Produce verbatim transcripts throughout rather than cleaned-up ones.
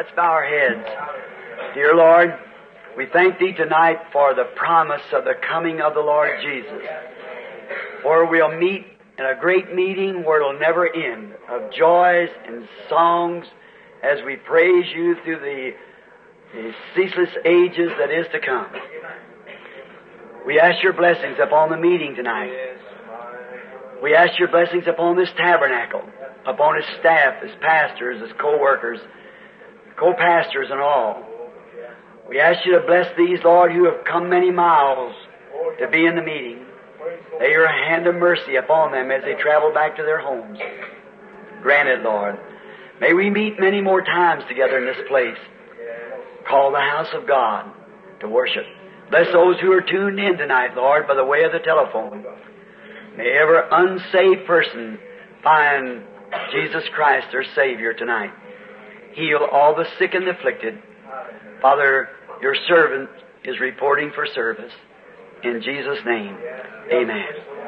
Let's bow our heads. Dear Lord, we thank Thee tonight for the promise of the coming of the Lord Jesus, where we'll meet in a great meeting where it'll never end, of joys and songs as we praise You through the, the ceaseless ages that is to come. We ask Your blessings upon the meeting tonight. We ask Your blessings upon this tabernacle, upon its staff, its pastors, its co-workers, co-pastors and all. We ask You to bless these, Lord, who have come many miles to be in the meeting. Lay Your hand of mercy upon them as they travel back to their homes. Grant it, Lord. May we meet many more times together in this place, called the house of God, to worship. Bless those who are tuned in tonight, Lord, by the way of the telephone. May every unsaved person find Jesus Christ, their Savior, tonight. Heal all the sick and afflicted. Father, Your servant is reporting for service. In Jesus' name, amen.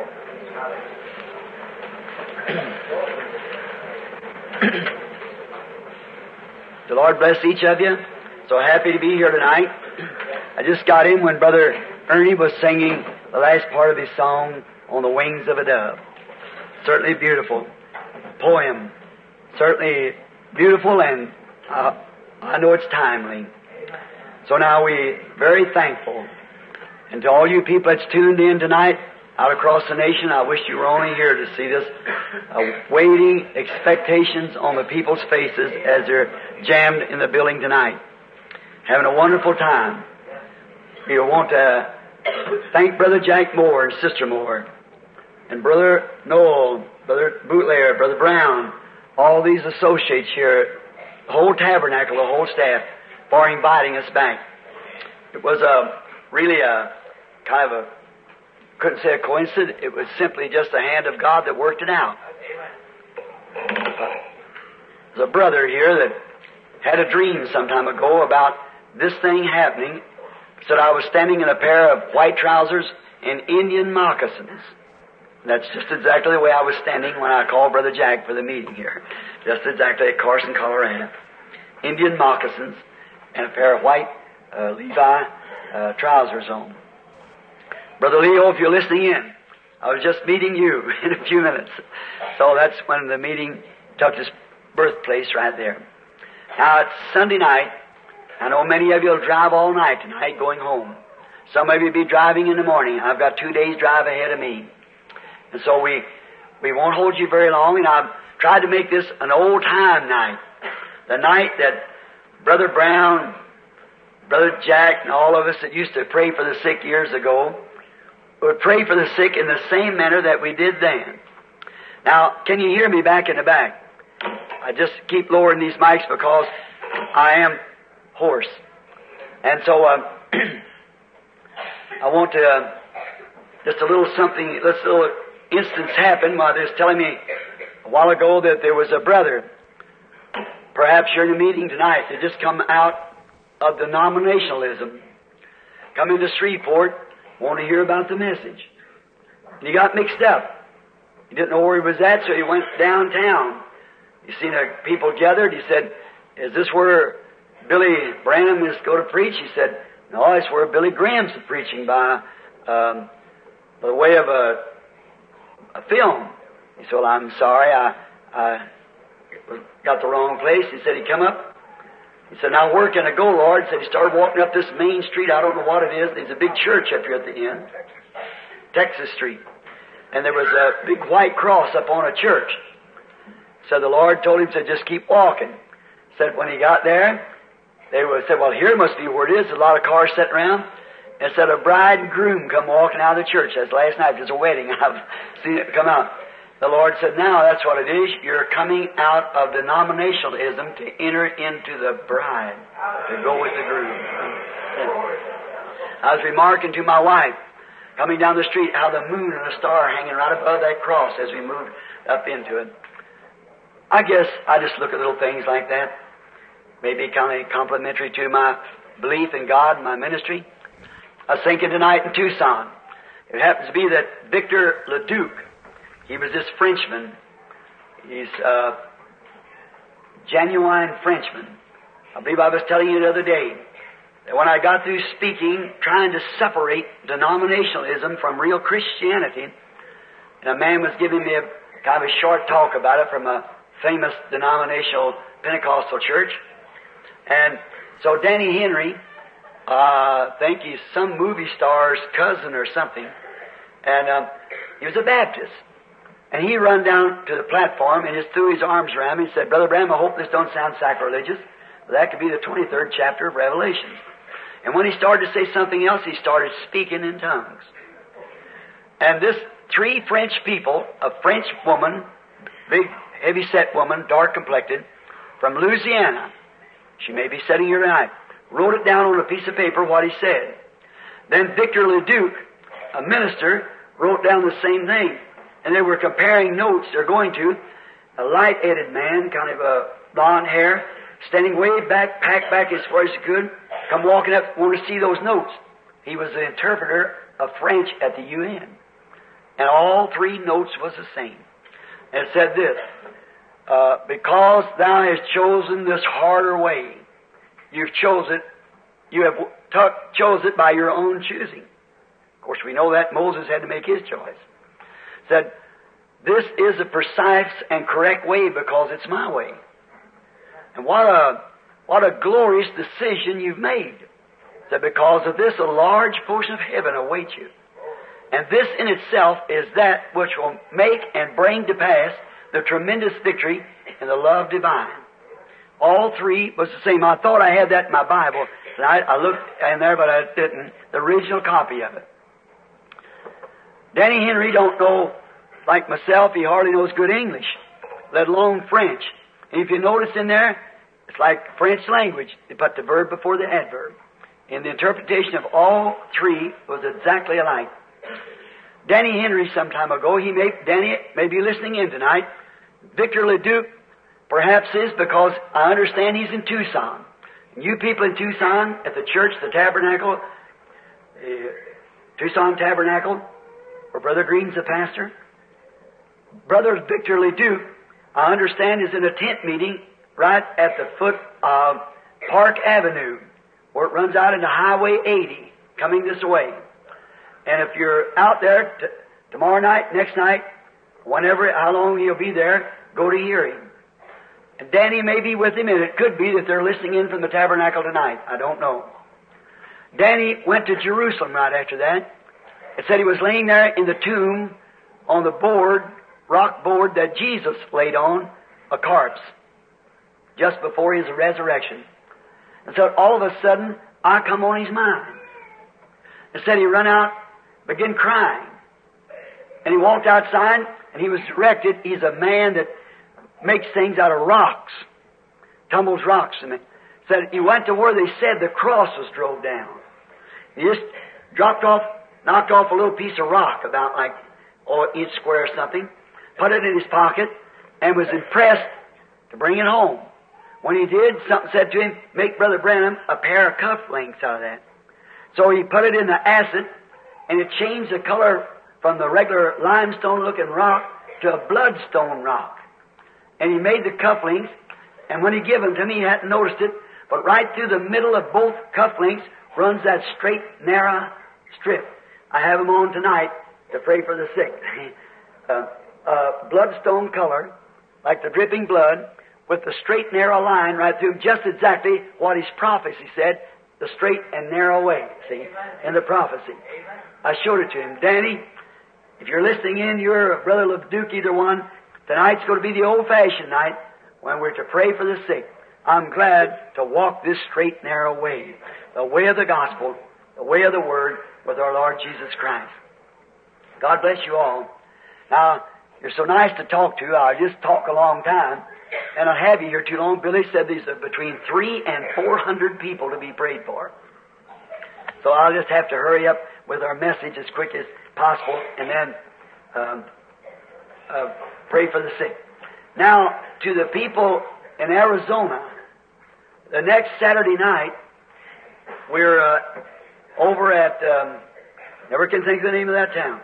The Lord bless each of you. So happy to be here tonight. I just got in when Brother Ernie was singing the last part of his song, On the Wings of a Dove. Certainly beautiful poem. Certainly beautiful, and uh, I know it's timely. So now we're very thankful. And to all you people that's tuned in tonight out across the nation, I wish you were only here to see this uh, waiting expectations on the people's faces as they're jammed in the building tonight. Having a wonderful time. We want to thank Brother Jack Moore and Sister Moore, and Brother Noel, Brother Bootlayer, Brother Brown, all these associates here, the whole tabernacle, the whole staff, for inviting us back. It was a really a kind of a, couldn't say a coincidence, it was simply just the hand of God that worked it out. There's a brother here that had a dream some time ago about this thing happening. Said I was standing in a pair of white trousers and Indian moccasins. That's just exactly the way I was standing when I called Brother Jack for the meeting here. Just exactly at Carson, Colorado. Indian moccasins and a pair of white uh, Levi uh, trousers on. Brother Leo, if you're listening in, I was just meeting you in a few minutes. So that's when the meeting took its birthplace right there. Now it's Sunday night. I know many of you will drive all night tonight going home. Some of you will be driving in the morning. I've got two days' drive ahead of me. And so we we won't hold you very long, and I've tried to make this an old-time night. The night that Brother Brown, Brother Jack, and all of us that used to pray for the sick years ago would pray for the sick in the same manner that we did then. Now, can you hear me back in the back? I just keep lowering these mics because I am hoarse. And so uh, I want to, uh, just a little something, this little instance happened while they was telling me a while ago that there was a brother, perhaps you're in a meeting tonight, that just come out of denominationalism, come into Shreveport, want to hear about the message. And he got mixed up. He didn't know where he was at, so he went downtown. He seen the people gathered. He said, is this where Billy Branham is going to preach? He said, no, it's where Billy Graham's preaching by, um, by way of a, a film. He said, well, I'm sorry, I, I got the wrong place. He said, he come up. He said, now where can I go, Lord? He said, he started walking up this main street. I don't know what it is. There's a big church up here at the end. Texas Street. And there was a big white cross up on a church. So the Lord told him to just keep walking. Said when he got there, they said, well, here must be where it is. There's a lot of cars sitting around. And said a bride and groom come walking out of the church. That's last night. There's a wedding. I've seen it come out. The Lord said, now that's what it is. You're coming out of denominationalism to enter into the bride, to go with the groom. I was remarking to my wife, coming down the street, how the moon and the star are hanging right above that cross as we moved up into it. I guess I just look at little things like that. Maybe kind of complimentary to my belief in God and my ministry. I was thinking tonight in Tucson. It happens to be that Victor Leduc, he was this Frenchman. He's a genuine Frenchman. I believe I was telling you the other day that when I got through speaking, trying to separate denominationalism from real Christianity, and a man was giving me a kind of a short talk about it from a famous denominational Pentecostal church. And so Danny Henry, uh, I think he's some movie star's cousin or something, and um, he was a Baptist. And he run down to the platform and just threw his arms around me and said, Brother Branham, I hope this don't sound sacrilegious, but that could be the twenty-third chapter of Revelation. And when he started to say something else, he started speaking in tongues. And this three French people, a French woman, big, heavy-set woman, dark-complected, from Louisiana, she may be sitting here tonight, wrote it down on a piece of paper what he said. Then Victor Leduc, a minister, wrote down the same thing. And they were comparing notes. They're going to a light-headed man, kind of a blonde hair, standing way back, packed back as far as he could, come walking up, want to see those notes. He was the interpreter of French at the U N. And all three notes was the same. And it said this, uh, because thou hast chosen this harder way, you've chosen it, you have t- chose it by your own choosing. Of course, we know that Moses had to make his choice. Said, this is a precise and correct way because it's my way. And what a, what a glorious decision you've made. Said, because of this, a large portion of heaven awaits you. And this in itself is that which will make and bring to pass the tremendous victory in the love divine. All three was the same. I thought I had that in my Bible. And I, I looked in there, but I didn't. The original copy of it. Danny Henry don't know, like myself, he hardly knows good English, let alone French. And if you notice in there, it's like French language. They put the verb before the adverb. And the interpretation of all three was exactly alike. Danny Henry, some time ago, he may, Danny may be listening in tonight. Victor Leduc perhaps is, because I understand he's in Tucson. And you people in Tucson, at the church, the Tabernacle, uh, Tucson Tabernacle, where Brother Green's the pastor, Brother Victor Leduc, I understand, is in a tent meeting right at the foot of Park Avenue, where it runs out into Highway eighty, coming this way. And if you're out there t- tomorrow night, next night, whenever, how long he'll be there, go to hear him. And Danny may be with him, and it could be that they're listening in from the tabernacle tonight. I don't know. Danny went to Jerusalem right after that. It said he was laying there in the tomb on the board, rock board that Jesus laid on, a corpse, just before his resurrection. And so all of a sudden, I come on his mind. It said he run out, began crying. And he walked outside, and he was directed. He's a man that makes things out of rocks, tumbles rocks. And it said he went to where they said the cross was drove down. He just dropped off, knocked off a little piece of rock, about like oh, an inch square or something, put it in his pocket, and was impressed to bring it home. When he did, something said to him, make Brother Branham a pair of cufflinks out of that. So he put it in the acid, and it changed the color from the regular limestone-looking rock to a bloodstone rock. And he made the cufflinks, and when he gave them to me, he hadn't noticed it, but right through the middle of both cufflinks runs that straight, narrow strip. I have them on tonight to pray for the sick. uh, uh, bloodstone color, like the dripping blood, with the straight, narrow line right through, just exactly what his prophecy said, the straight and narrow way, see, in the prophecy. I showed it to him. Danny, if you're listening in, you're Brother Leduc, either one, tonight's going to be the old-fashioned night when we're to pray for the sick. I'm glad to walk this straight, narrow way, the way of the gospel, the way of the Word, with our Lord Jesus Christ. God bless you all. Now, you're so nice to talk to. I'll just talk a long time, and I'll have you here too long. Billy said these are between three and four hundred people to be prayed for. So I'll just have to hurry up with our message as quick as possible, and then um, uh, pray for the sick. Now, to the people in Arizona, the next Saturday night, we're uh, over at, um, never can think of the name of that town,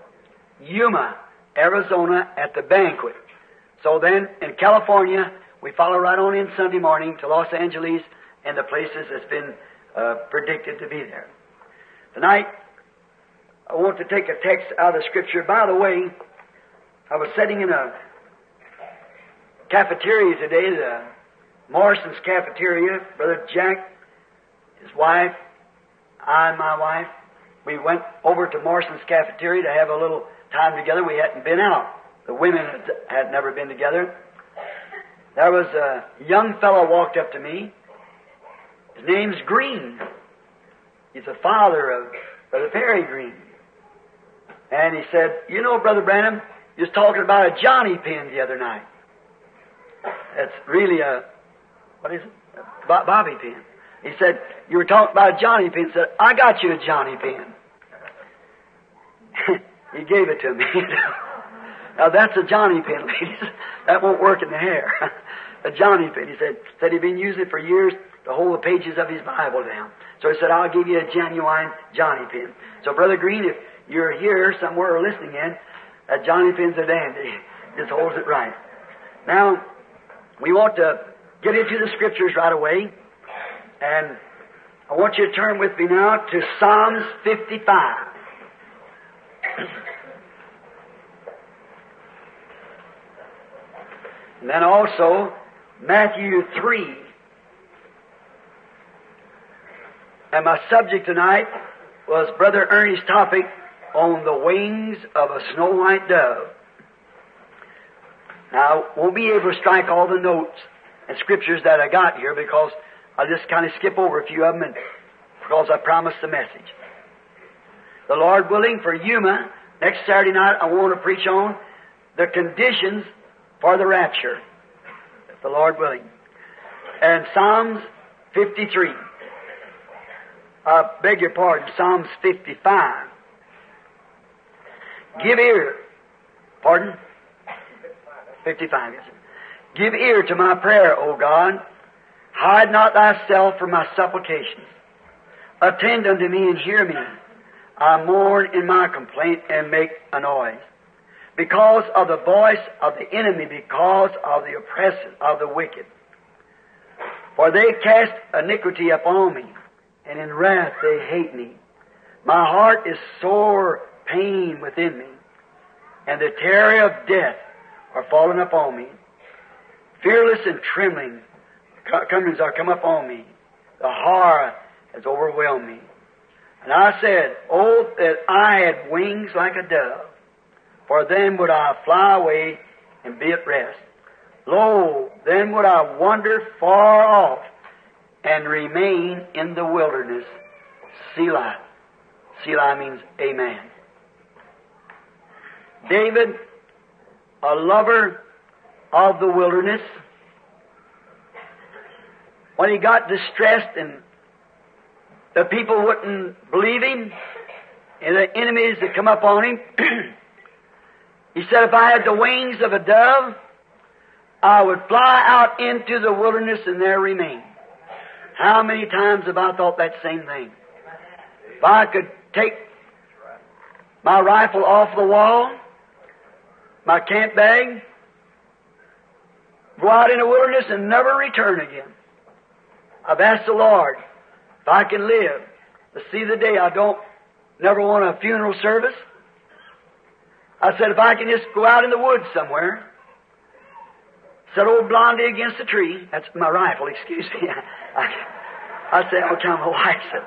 Yuma, Arizona, at the banquet. So then, in California, we follow right on in Sunday morning to Los Angeles, in the places that's been uh, predicted to be there. Tonight, I want to take a text out of Scripture. By the way, I was sitting in a cafeteria today, the Morrison's cafeteria. Brother Jack, his wife, I and my wife, we went over to Morrison's cafeteria to have a little time together. We hadn't been out. The women had never been together. There was a young fellow walked up to me. His name's Green. He's the father of Brother Perry Green. And he said, "You know, Brother Branham, you was talking about a Johnny pin the other night. That's really a, what is it? A bobby pin." He said, "You were talking about a Johnny pin." He said, "I got you a Johnny pin." He gave it to me. Now that's a Johnny pin, ladies. That won't work in the hair. A Johnny pin. He said, said he'd been using it for years to hold the pages of his Bible down. So he said, "I'll give you a genuine Johnny pin." So Brother Green, if you're here somewhere or listening in, that Johnny pin's a dandy. Just holds it right. Now, we want to get into the Scriptures right away. And I want you to turn with me now to Psalms fifty-five. And then also Matthew three. And my subject tonight was Brother Ernie's topic on the wings of a snow white dove. Now, I won't be able to strike all the notes and scriptures that I got here because I'll just kind of skip over a few of them and, because I promised the message. The Lord willing, for Yuma, next Saturday night I want to preach on the conditions for the rapture, if the Lord willing. And Psalms fifty-three. I beg your pardon, Psalms fifty-five. Give ear. Pardon? fifty-five, yes, sir. Give ear to my prayer, O God. Hide not thyself from my supplications. Attend unto me and hear me. I mourn in my complaint and make a noise. Because of the voice of the enemy, because of the oppressive, of the wicked. For they cast iniquity upon me, and in wrath they hate me. My heart is sore pain within me, and the terror of death are fallen upon me. Fearless and trembling comings are come upon me. The horror has overwhelmed me. And I said, "Oh, that I had wings like a dove, for then would I fly away and be at rest. Lo, then would I wander far off and remain in the wilderness." Selah. Selah means amen. David, a lover of the wilderness, when he got distressed and the people wouldn't believe him, and the enemies that come up on him, he said, "If I had the wings of a dove, I would fly out into the wilderness and there remain." How many times have I thought that same thing? If I could take my rifle off the wall, my camp bag, go out in the wilderness and never return again. I've asked the Lord if I can live to see the day I don't never want a funeral service. I said, if I can just go out in the woods somewhere, set old Blondie against a tree. That's my rifle, excuse me. I, I said, I'll tell my wife. Said,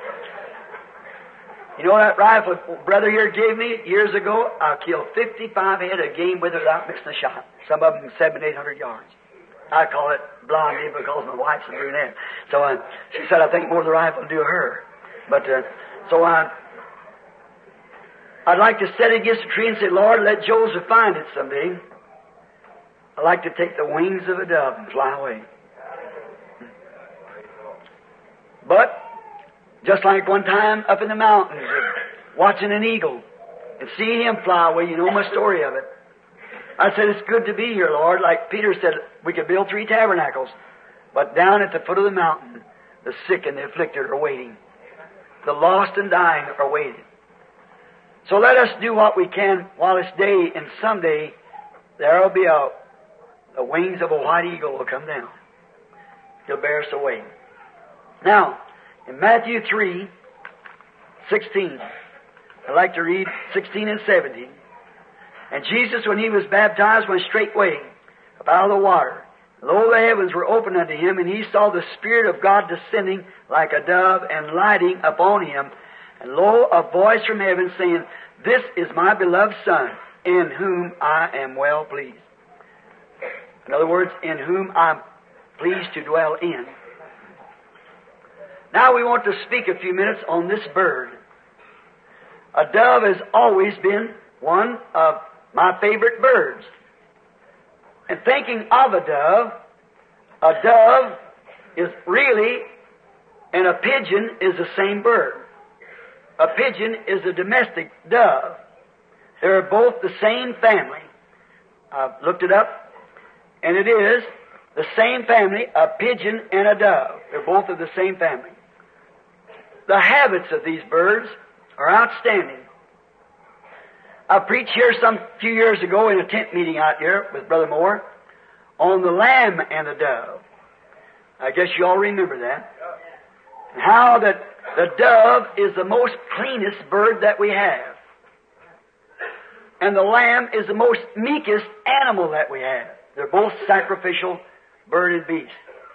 "You know that rifle brother here gave me years ago? I killed fifty-five head of game with it without missing a shot. Some of them seven, eight hundred yards. I call it Blondie because my wife's a brunette. So uh, she said, I think more of the rifle will do her. But uh, so I, I'd like to set it against a tree and say, Lord, let Joseph find it someday. I'd like to take the wings of a dove and fly away. But just like one time up in the mountains, watching an eagle and seeing him fly away, you know my story of it. I said, it's good to be here, Lord. Like Peter said, we could build three tabernacles. But down at the foot of the mountain, the sick and the afflicted are waiting. The lost and dying are waiting. So let us do what we can while it's day, and someday there will be a, the wings of a white eagle will come down. He'll bear us away. Now, in Matthew three, sixteen, I'd like to read sixteen and seventeen. And Jesus, when he was baptized, went straightway up out of the water. Lo, the heavens were opened unto him, and he saw the Spirit of God descending like a dove and lighting upon him. And lo, a voice from heaven saying, This is my beloved Son, in whom I am well pleased. In other words, in whom I'm pleased to dwell in. Now we want to speak a few minutes on this bird. A dove has always been one of my favorite birds. And thinking of a dove, a dove is really, and a pigeon is the same bird. A pigeon is a domestic dove. They're both the same family. I've looked it up, and it is the same family, a pigeon and a dove. They're both of the same family. The habits of these birds are outstanding. I preached here some few years ago in a tent meeting out here with Brother Moore on the lamb and the dove. I guess you all remember that. And how that the dove is the most cleanest bird that we have. And the lamb is the most meekest animal that we have. They're both sacrificial bird and beast.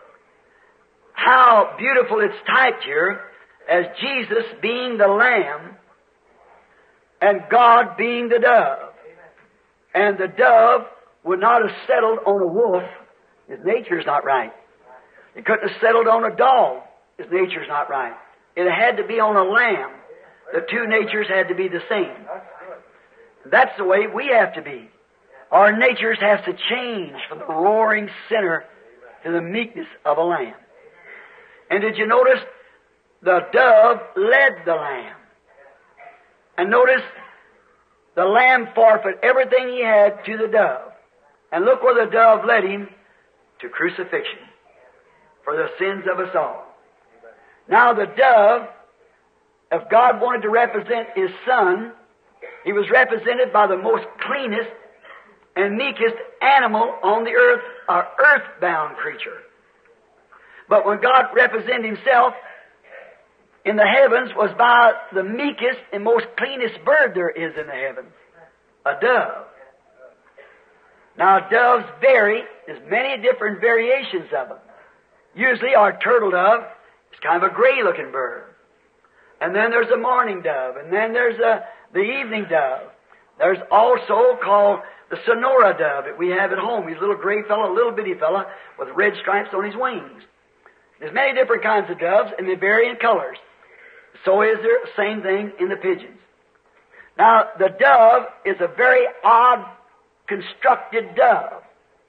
How beautiful it's typed here as Jesus being the lamb and God being the dove. And the dove would not have settled on a wolf. His nature's not right. It couldn't have settled on a dog. His nature's not right. It had to be on a lamb. The two natures had to be the same. That's the way we have to be. Our natures have to change from the roaring sinner to the meekness of a lamb. And did you notice the dove led the lamb? And notice the lamb forfeit everything he had to the dove. And look where the dove led him, to crucifixion for the sins of us all. Now the dove, if God wanted to represent His Son, He was represented by the most cleanest and meekest animal on the earth, our earthbound creature. But when God represented Himself in the heavens was by the meekest and most cleanest bird there is in the heavens, a dove. Now doves vary. There's many different variations of them. Usually our turtle dove is kind of a gray-looking bird. And then there's a mourning dove. And then there's a, the evening dove. There's also called the Sonora dove that we have at home. He's a little gray fellow, a little bitty fellow with red stripes on his wings. There's many different kinds of doves, and they vary in colors. So is there the same thing in the pigeons. Now, the dove is a very odd constructed dove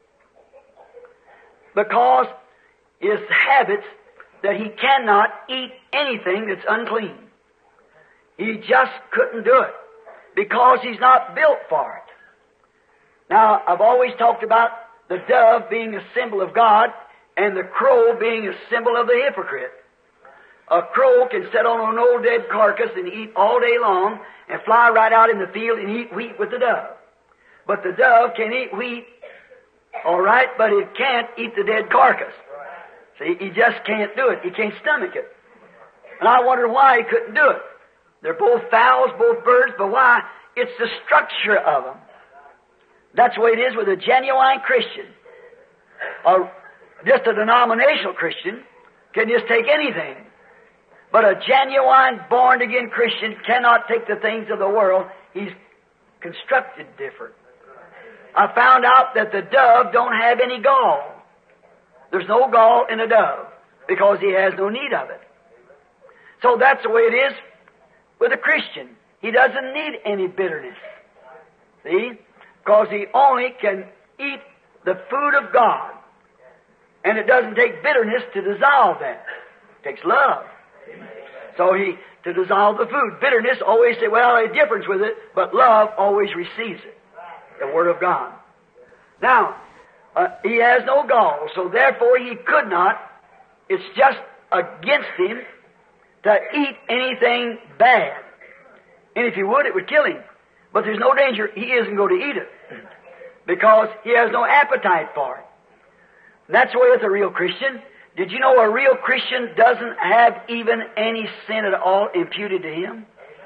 because his habits that he cannot eat anything that's unclean. He just couldn't do it because he's not built for it. Now, I've always talked about the dove being a symbol of God and the crow being a symbol of the hypocrite. A crow can sit on an old dead carcass and eat all day long and fly right out in the field and eat wheat with the dove. But the dove can eat wheat, all right, but it can't eat the dead carcass. See, he just can't do it. He can't stomach it. And I wondered why he couldn't do it. They're both fowls, both birds, but why? It's the structure of them. That's the way it is with a genuine Christian. Or just a denominational Christian can just take anything. But a genuine, born-again Christian cannot take the things of the world. He's constructed different. I found out that the dove don't have any gall. There's no gall in a dove because he has no need of it. So that's the way it is with a Christian. He doesn't need any bitterness. See? Because he only can eat the food of God. And it doesn't take bitterness to dissolve that. It takes love. So he, to dissolve the food. Bitterness always say, well, there's a difference with it, but love always receives it. The Word of God. Now, uh, he has no gall, so therefore he could not, it's just against him to eat anything bad. And if he would, it would kill him. But there's no danger, he isn't going to eat it. Because he has no appetite for it. And that's the way with a real Christian. Did you know a real Christian doesn't have even any sin at all imputed to him?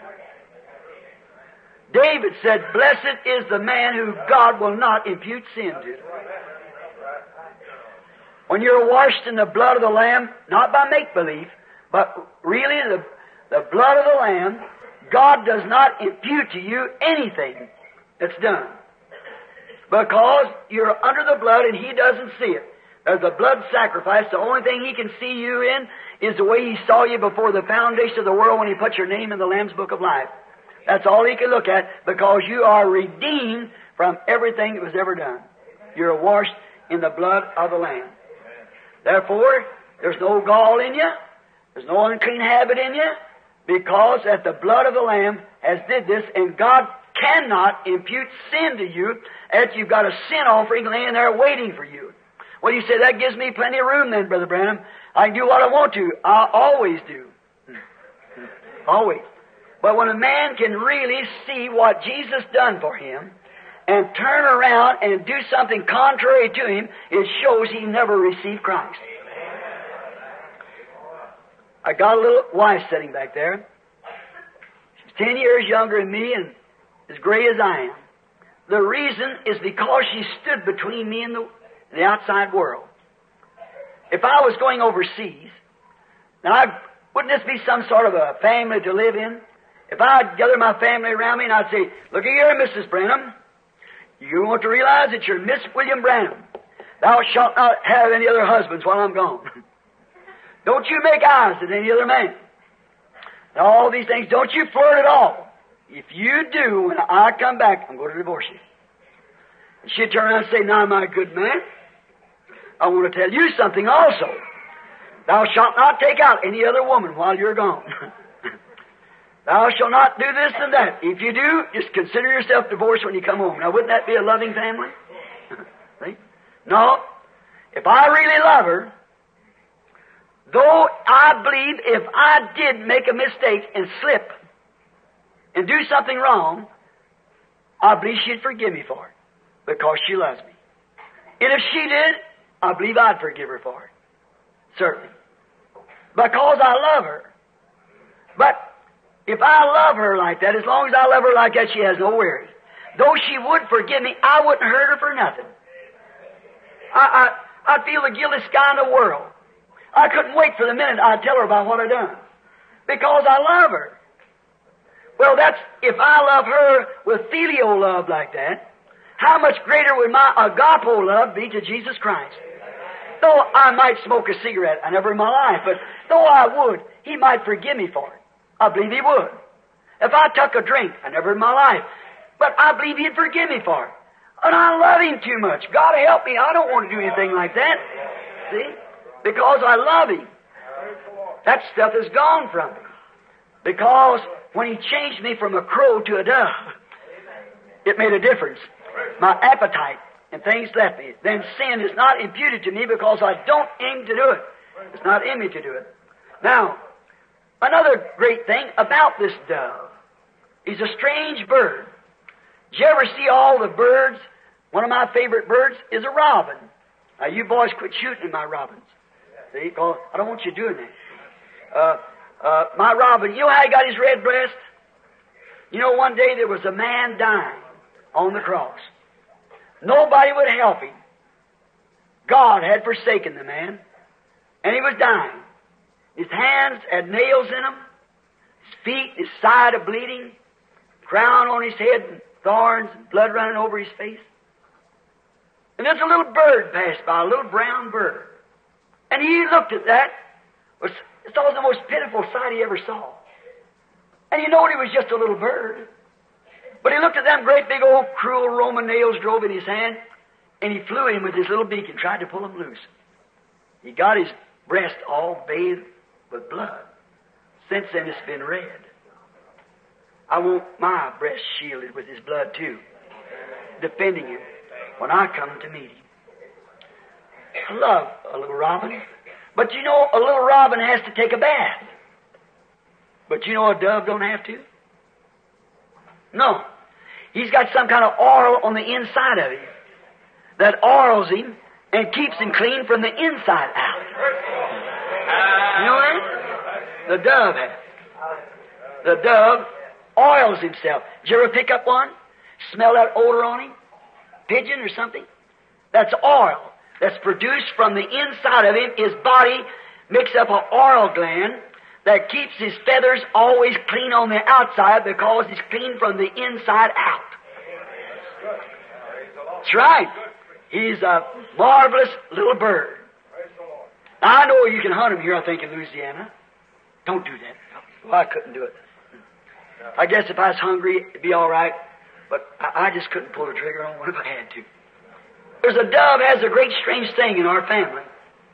David said, blessed is the man who God will not impute sin to. When you're washed in the blood of the Lamb, not by make-believe, but really the, the blood of the Lamb, God does not impute to you anything that's done. Because you're under the blood and He doesn't see it. As a blood sacrifice, the only thing He can see you in is the way He saw you before the foundation of the world when He put your name in the Lamb's Book of Life. That's all He can look at, because you are redeemed from everything that was ever done. You're washed in the blood of the Lamb. Therefore, there's no gall in you. There's no unclean habit in you, because that the blood of the Lamb has did this, and God cannot impute sin to you after you've got a sin offering laying there waiting for you. Well, you say, that gives me plenty of room then, Brother Branham. I can do what I want to. I always do. Always. But when a man can really see what Jesus done for him and turn around and do something contrary to him, it shows he never received Christ. I got a little wife sitting back there. She's ten years younger than me and as gray as I am. The reason is because she stood between me and the, the outside world. If I was going overseas, now I, wouldn't this be some sort of a family to live in? If I'd gather my family around me and I'd say, look here, Missus Branham, you want to realize that you're Miss William Branham. Thou shalt not have any other husbands while I'm gone. Don't you make eyes at any other man. And all these things, don't you flirt at all. If you do, when I come back, I'm going to divorce you. And she'd turn around and say, now, my good man, I want to tell you something also. Thou shalt not take out any other woman while you're gone. Thou shalt not do this and that. If you do, just consider yourself divorced when you come home. Now, wouldn't that be a loving family? See? No. If I really love her, though I believe if I did make a mistake and slip and do something wrong, I believe she'd forgive me for it because she loves me. And if she did, I believe I'd forgive her for it. Certainly. Because I love her. But if I love her like that, as long as I love her like that, she has no worries. Though she would forgive me, I wouldn't hurt her for nothing. I, I, I'd feel the guiltiest guy in the world. I couldn't wait for the minute I'd tell her about what I'd done. Because I love her. Well, that's, if I love her with filial love like that, how much greater would my agapo love be to Jesus Christ? Though I might smoke a cigarette, I never in my life, but though I would, He might forgive me for it. I believe He would. If I took a drink, I never in my life, but I believe He'd forgive me for it. And I love Him too much. God help me, I don't want to do anything like that. See? Because I love Him. That stuff is gone from me. Because when He changed me from a crow to a dove, it made a difference. My appetite and things left me. Then sin is not imputed to me because I don't aim to do it. It's not in me to do it. Now, another great thing about this dove, he's a strange bird. Did you ever see all the birds? One of my favorite birds is a robin. Now, you boys quit shooting at my robins. See, because I don't want you doing that. Uh, uh, my robin, you know how he got his red breast? You know, one day there was a man dying on the cross. Nobody would help him. God had forsaken the man, and he was dying. His hands had nails in them, his feet, his side a bleeding, crown on his head, and thorns, and blood running over his face. And there's a little bird passed by, a little brown bird. And he looked at that. It was the most pitiful sight he ever saw. And he knowed he was just a little bird. But he looked at them great big old cruel Roman nails drove in his hand, and he flew him with his little beak and tried to pull him loose. He got his breast all bathed with blood. Since then it's been red. I want my breast shielded with his blood too, defending him when I come to meet him. I love a little robin. But you know, a little robin has to take a bath. But you know a dove don't have to? No. He's got some kind of oil on the inside of him that oils him and keeps him clean from the inside out. The dove has. The dove oils himself. Did you ever pick up one? Smell that odor on him? Pigeon or something? That's oil that's produced from the inside of him. His body makes up an oil gland that keeps his feathers always clean on the outside because he's clean from the inside out. That's right. He's a marvelous little bird. Now, I know you can hunt him here, I think, in Louisiana. Don't do that. Well, I couldn't do it. I guess if I was hungry, it'd be all right, but I, I just couldn't pull the trigger on one if I had to. There's a dove has a great strange thing in our family.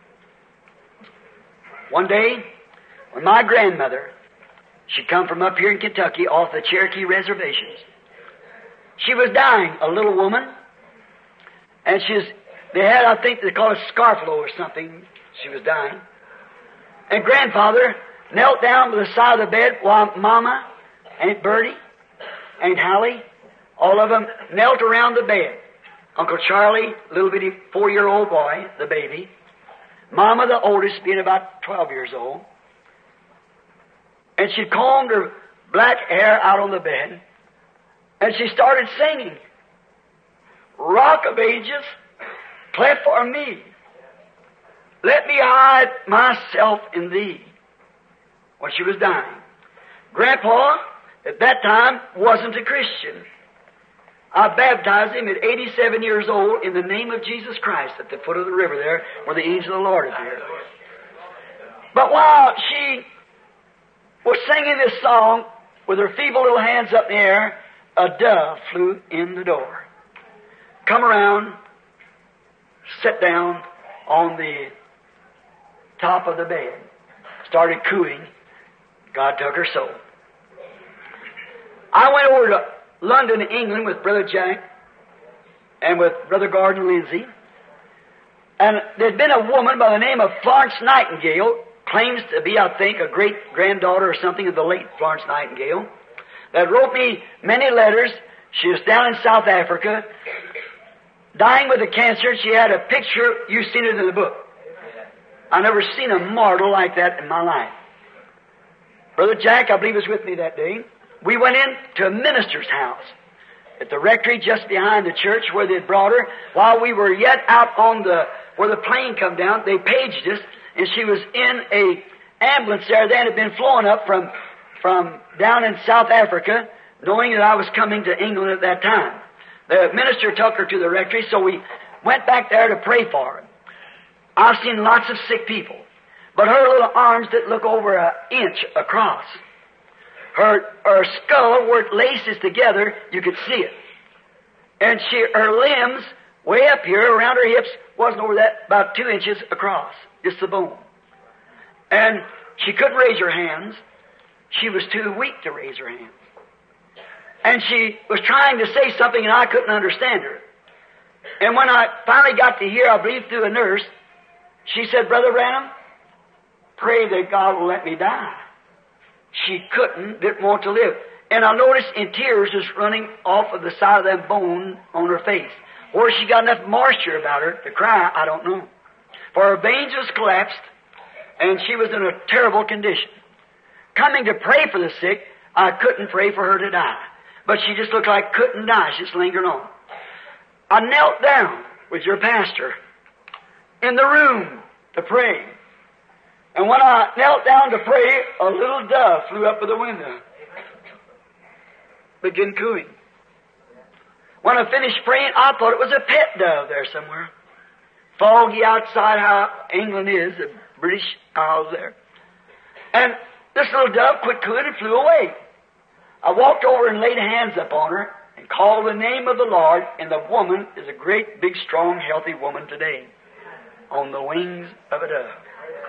One day, when my grandmother, she come from up here in Kentucky off the Cherokee reservations, she was dying, a little woman, and she's, they had, I think they call it scarflow or something. She was dying. And grandfather knelt down by the side of the bed while Mama, Aunt Bertie, Aunt Hallie, all of them knelt around the bed. Uncle Charlie, little bitty four-year-old boy, the baby. Mama, the oldest, being about twelve years old. And she combed her black hair out on the bed, and she started singing, Rock of Ages, cleft for me. Let me hide myself in thee. When she was dying. Grandpa, at that time, wasn't a Christian. I baptized him at eighty-seven years old in the name of Jesus Christ at the foot of the river there where the angel of the Lord appeared. But while she was singing this song with her feeble little hands up in the air, a dove flew in the door. Come around, sat down on the top of the bed, started cooing. God took her soul. I went over to London, England with Brother Jack and with Brother Gordon Lindsay. And there'd been a woman by the name of Florence Nightingale, claims to be, I think, a great-granddaughter or something of the late Florence Nightingale, that wrote me many letters. She was down in South Africa, dying with a cancer. She had a picture, you've seen it in the book. I've never seen a martyr like that in my life. Brother Jack, I believe, was with me that day. We went in to a minister's house at the rectory just behind the church where they'd brought her. While we were yet out on the, where the plane come down, they paged us, and she was in a ambulance there that had been flown up from, from down in South Africa, knowing that I was coming to England at that time. The minister took her to the rectory, so we went back there to pray for her. I've seen lots of sick people, but her little arms didn't look over an inch across. Her, her skull, where it laces together, you could see it. And she, her limbs, way up here, around her hips, wasn't over that, about two inches across, just the bone. And she couldn't raise her hands. She was too weak to raise her hands. And she was trying to say something, and I couldn't understand her. And when I finally got to hear, I believe through a nurse, she said, Brother Branham, pray that God will let me die. She couldn't, didn't want to live. And I noticed in tears just running off of the side of that bone on her face. Where she got enough moisture about her to cry, I don't know. For her veins was collapsed, and she was in a terrible condition. Coming to pray for the sick, I couldn't pray for her to die. But she just looked like couldn't die. She just lingered on. I knelt down with your pastor in the room to pray. And when I knelt down to pray, a little dove flew up at the window. Began cooing. When I finished praying, I thought it was a pet dove there somewhere. Foggy outside how England is, the British Isles there. And this little dove quit cooing and flew away. I walked over and laid hands upon her and called the name of the Lord, and the woman is a great, big, strong, healthy woman today on the wings of a dove.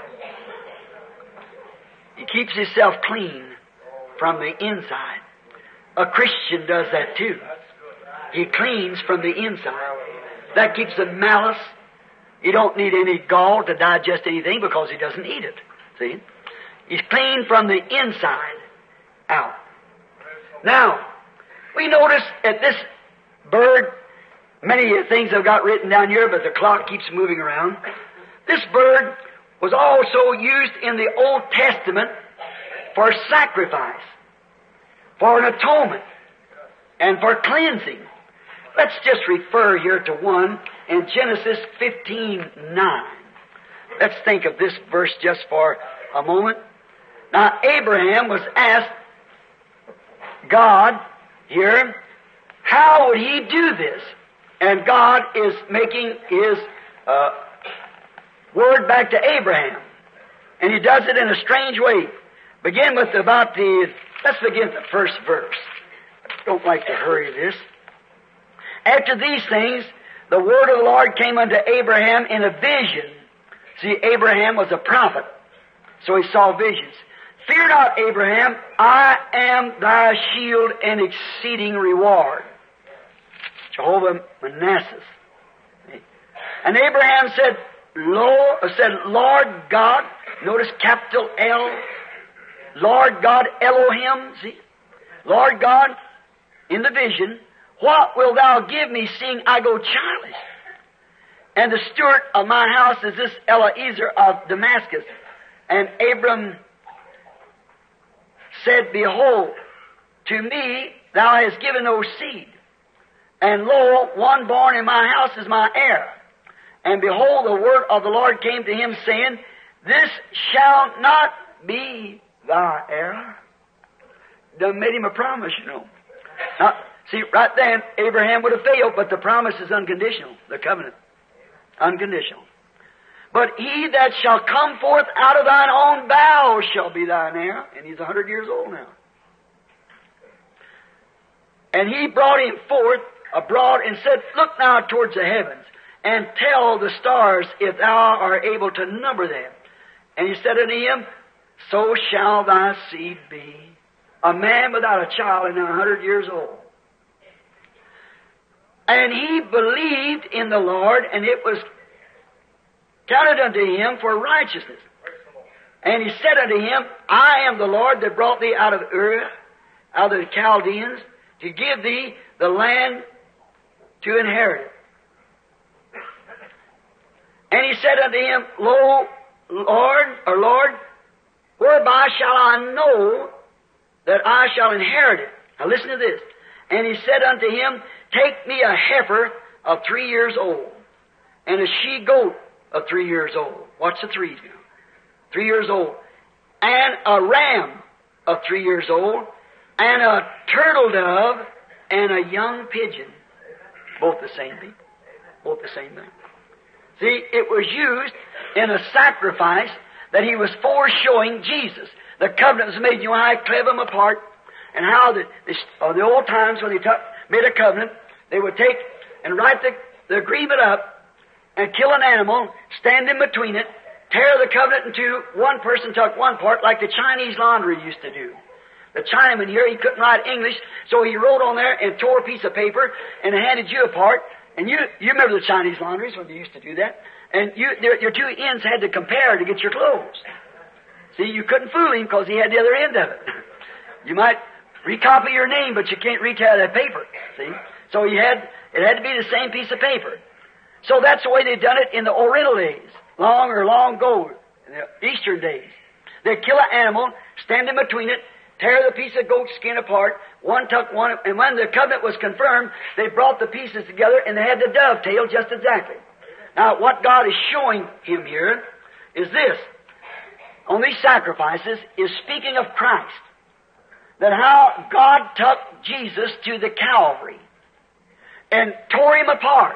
He keeps himself clean from the inside. A Christian does that too. He cleans from the inside. That keeps the malice. He don't need any gall to digest anything because he doesn't eat it. See? He's clean from the inside out. Now, we notice at this bird, many things I've got written down here, but the clock keeps moving around. This bird was also used in the Old Testament for sacrifice, for an atonement, and for cleansing. Let's just refer here to one in Genesis fifteen nine. Let's think of this verse just for a moment. Now, Abraham was asked God here, how would he do this? And God is making His uh, word back to Abraham. And He does it in a strange way. Begin with about the, let's begin with the first verse. I don't like to hurry this. After these things, the word of the Lord came unto Abraham in a vision. See, Abraham was a prophet, so he saw visions. Fear not, Abraham, I am thy shield and exceeding reward. Jehovah Manasseh. And Abraham said, Lord, said, Lord God, notice capital L, Lord God Elohim, see? Lord God, in the vision, what wilt thou give me, seeing I go childless? And the steward of my house is this Eliezer of Damascus. And Abram said, Behold, to me thou hast given no seed, and lo, one born in my house is my heir. And behold, the word of the Lord came to him, saying, This shall not be thy heir. Done made him a promise, you know. Now, see, right then, Abraham would have failed, but the promise is unconditional, the covenant. Unconditional. But he that shall come forth out of thine own bowels shall be thine heir. And he's a hundred years old now. And he brought him forth abroad and said, Look now towards the heavens, and tell the stars if thou art able to number them. And he said unto him, So shall thy seed be. A man without a child and a hundred years old. And he believed in the Lord, and it was counted unto him for righteousness. And he said unto him, I am the Lord that brought thee out of Ur, out of the Chaldeans, to give thee the land to inherit it. And he said unto him, Lo, Lord, or Lord, whereby shall I know that I shall inherit it? Now listen to this. And he said unto him, Take me a heifer of three years old, and a she-goat of three years old. What's the threes now? Three years old. And a ram of three years old, and a turtle dove, and a young pigeon. Both the same thing. Both the same thing. See, it was used in a sacrifice that he was foreshowing Jesus. The covenant was made. You and I cleave them apart. And how the, the, uh, the old times when they took, made a covenant, they would take and write the, the agreement up and kill an animal, stand in between it, tear the covenant in two. One person took one part like the Chinese laundry used to do. The Chinaman here, he couldn't write English, so he wrote on there and tore a piece of paper and handed you a part. And you you remember the Chinese laundries when they used to do that? And you their, your two ends had to compare to get your clothes. See, you couldn't fool him because he had the other end of it. You might recopy your name, but you can't retell that paper. See? So you had it had to be the same piece of paper. So that's the way they'd done it in the Oriental days, long or long ago, in the Eastern days. They'd kill an animal, stand in between it, tear the piece of goat skin apart, one tuck one, and when the covenant was confirmed, they brought the pieces together and they had the dovetail just exactly. Now, what God is showing him here is this. On these sacrifices is speaking of Christ. That how God took Jesus to the Calvary and tore him apart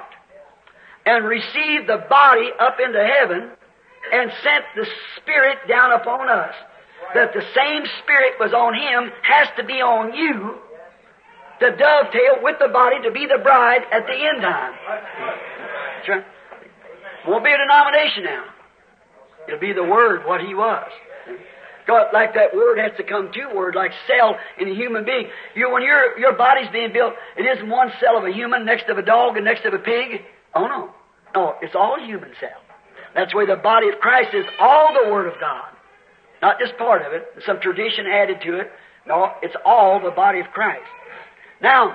and received the body up into heaven and sent the Spirit down upon us. That the same Spirit was on him has to be on you to dovetail with the body to be the bride at the end time. That's right. Won't be a denomination now. It'll be the Word, what he was. God, like that word has to come to word, like cell in a human being. You, when your your body's being built, it isn't one cell of a human next of a dog and next of a pig. Oh no, no, it's all human cell. That's why the body of Christ is all the Word of God, not just part of it. Some tradition added to it. No, it's all the body of Christ. Now,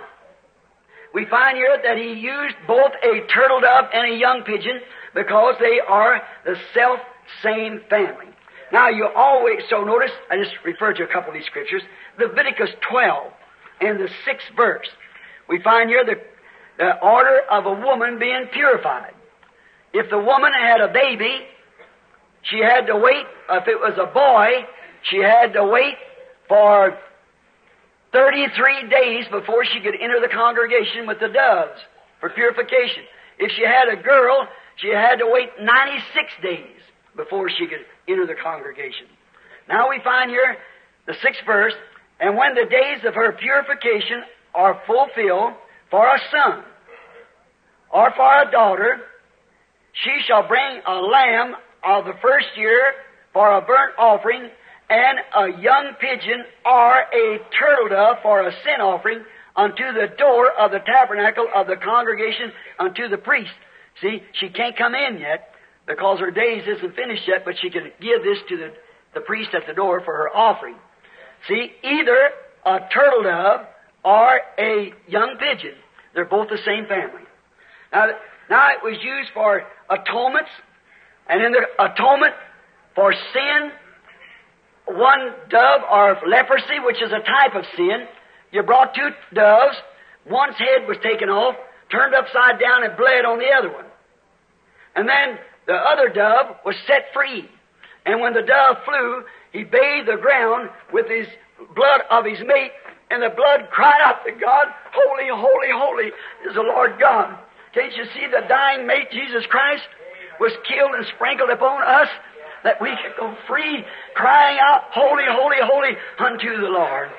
we find here that he used both a turtle dove and a young pigeon because they are the self same family. Now you always, so notice, I just referred to a couple of these scriptures, Leviticus twelve and the sixth verse. We find here the, the order of a woman being purified. If the woman had a baby, she had to wait, if it was a boy, she had to wait for thirty-three days before she could enter the congregation with the doves for purification. If she had a girl, she had to wait ninety-six days before she could enter the congregation. Now we find here the sixth verse, and when the days of her purification are fulfilled for a son or for a daughter, she shall bring a lamb of the first year for a burnt offering, and a young pigeon or a turtle dove for a sin offering unto the door of the tabernacle of the congregation unto the priest. See, she can't come in yet because her days isn't finished yet, but she can give this to the, the priest at the door for her offering. See, either a turtle dove or a young pigeon. They're both the same family. Now, now it was used for atonements, and in the atonement for sin, one dove or leprosy, which is a type of sin, you brought two doves, one's head was taken off, turned upside down and bled on the other one. And then the other dove was set free. And when the dove flew, he bathed the ground with his blood of his mate, and the blood cried out to God, "Holy, holy, holy is the Lord God." Can't you see the dying mate, Jesus Christ, was killed and sprinkled upon us, that we could go free, crying out, "Holy, holy, holy unto the Lord."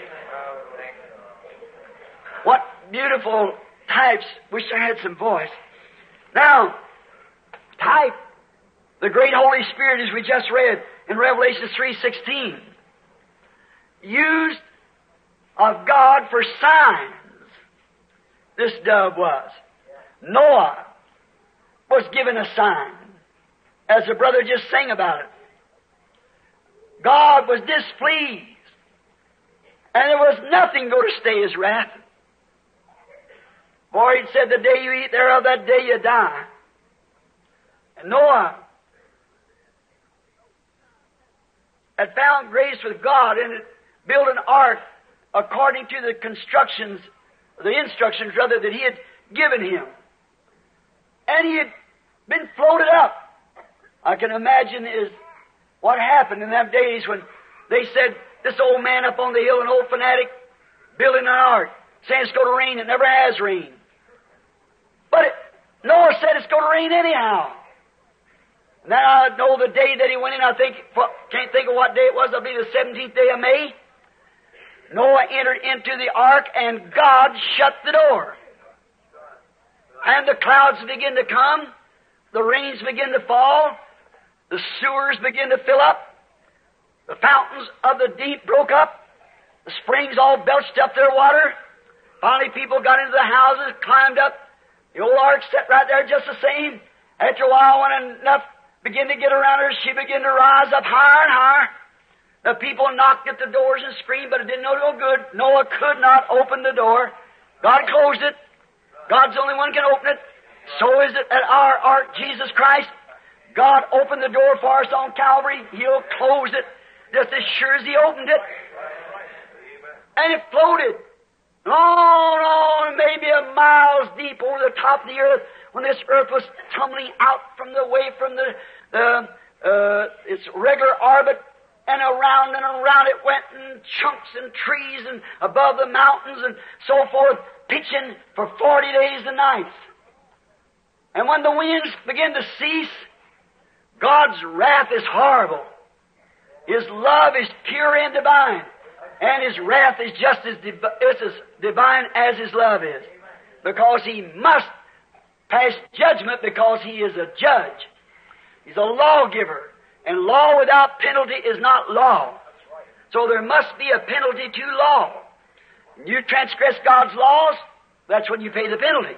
What beautiful types. Wish I had some voice. Now, type, the great Holy Spirit, as we just read in Revelation three sixteen, used of God for signs. This dove was. Noah was given a sign, as the brother just sang about it. God was displeased, and there was nothing going to stay His wrath. For He said, "The day you eat thereof, that day you die." And Noah had found grace with God and had built an ark according to the constructions, the instructions rather, that He had given him. And he had been floated up. I can imagine is what happened in them days when they said, this old man up on the hill, an old fanatic, building an ark, saying it's going to rain. It never has rained. But it, Noah said it's going to rain anyhow. And then I know the day that he went in, I think, can't think of what day it was, it'll be the seventeenth day of May. Noah entered into the ark, and God shut the door. And the clouds began to come, the rains began to fall, the sewers began to fill up, the fountains of the deep broke up, the springs all belched up their water. Finally, people got into the houses, climbed up. The old ark sat right there just the same. After a while, when enough began to get around her, she began to rise up higher and higher. The people knocked at the doors and screamed, but it didn't do no good. Noah could not open the door. God closed it. God's the only one can open it. So is it at our ark, Jesus Christ. God opened the door for us on Calvary. He'll close it just as sure as He opened it. And it floated on, on, maybe a miles deep over the top of the earth, when this earth was tumbling out from the way from the, the uh, its regular orbit, and around and around it went in chunks and trees and above the mountains and so forth, pitching for forty days and nights. And when the winds begin to cease, God's wrath is horrible. His love is pure and divine. And His wrath is just as, div- as divine as His love is. Because He must pass judgment, because He is a judge. He's a lawgiver. And law without penalty is not law. So there must be a penalty to law. You transgress God's laws, that's when you pay the penalty.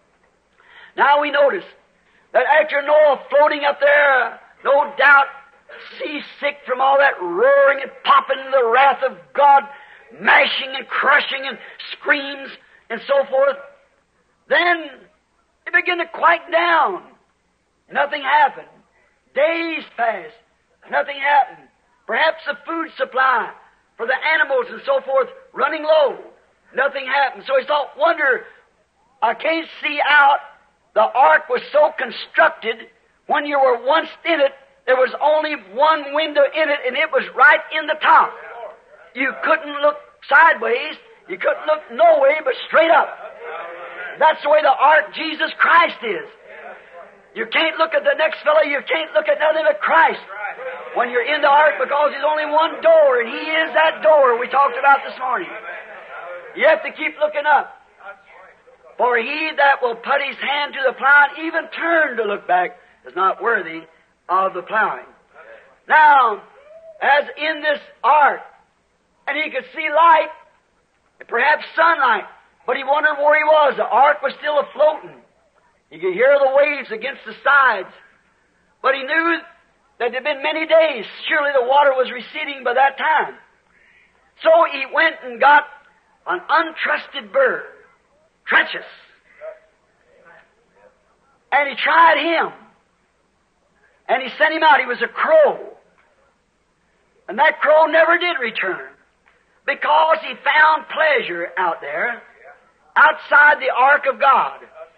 Now we notice that after Noah floating up there, no doubt seasick from all that roaring and popping, the wrath of God, mashing and crushing and screams and so forth, then it began to quiet down. Nothing happened. Days passed. Nothing happened. Perhaps the food supply for the animals and so forth running low. Nothing happened. So he thought, wonder, I can't see out. The ark was so constructed, when you were once in it, there was only one window in it, and it was right in the top. You couldn't look sideways. You couldn't look no way but straight up. That's the way the ark Jesus Christ is. You can't look at the next fellow. You can't look at nothing but Christ when you're in the ark, because there's only one door, and He is that door we talked about this morning. You have to keep looking up. For he that will put his hand to the plow and even turn to look back is not worthy of the plowing. Now, as in this ark, and he could see light, perhaps sunlight, but he wondered where he was. The ark was still afloating. He could hear the waves against the sides. But he knew that there had been many days. Surely the water was receding by that time. So he went and got an untrusted bird, treacherous. And he tried him. And he sent him out. He was a crow. And that crow never did return, because he found pleasure out there, outside the ark of God.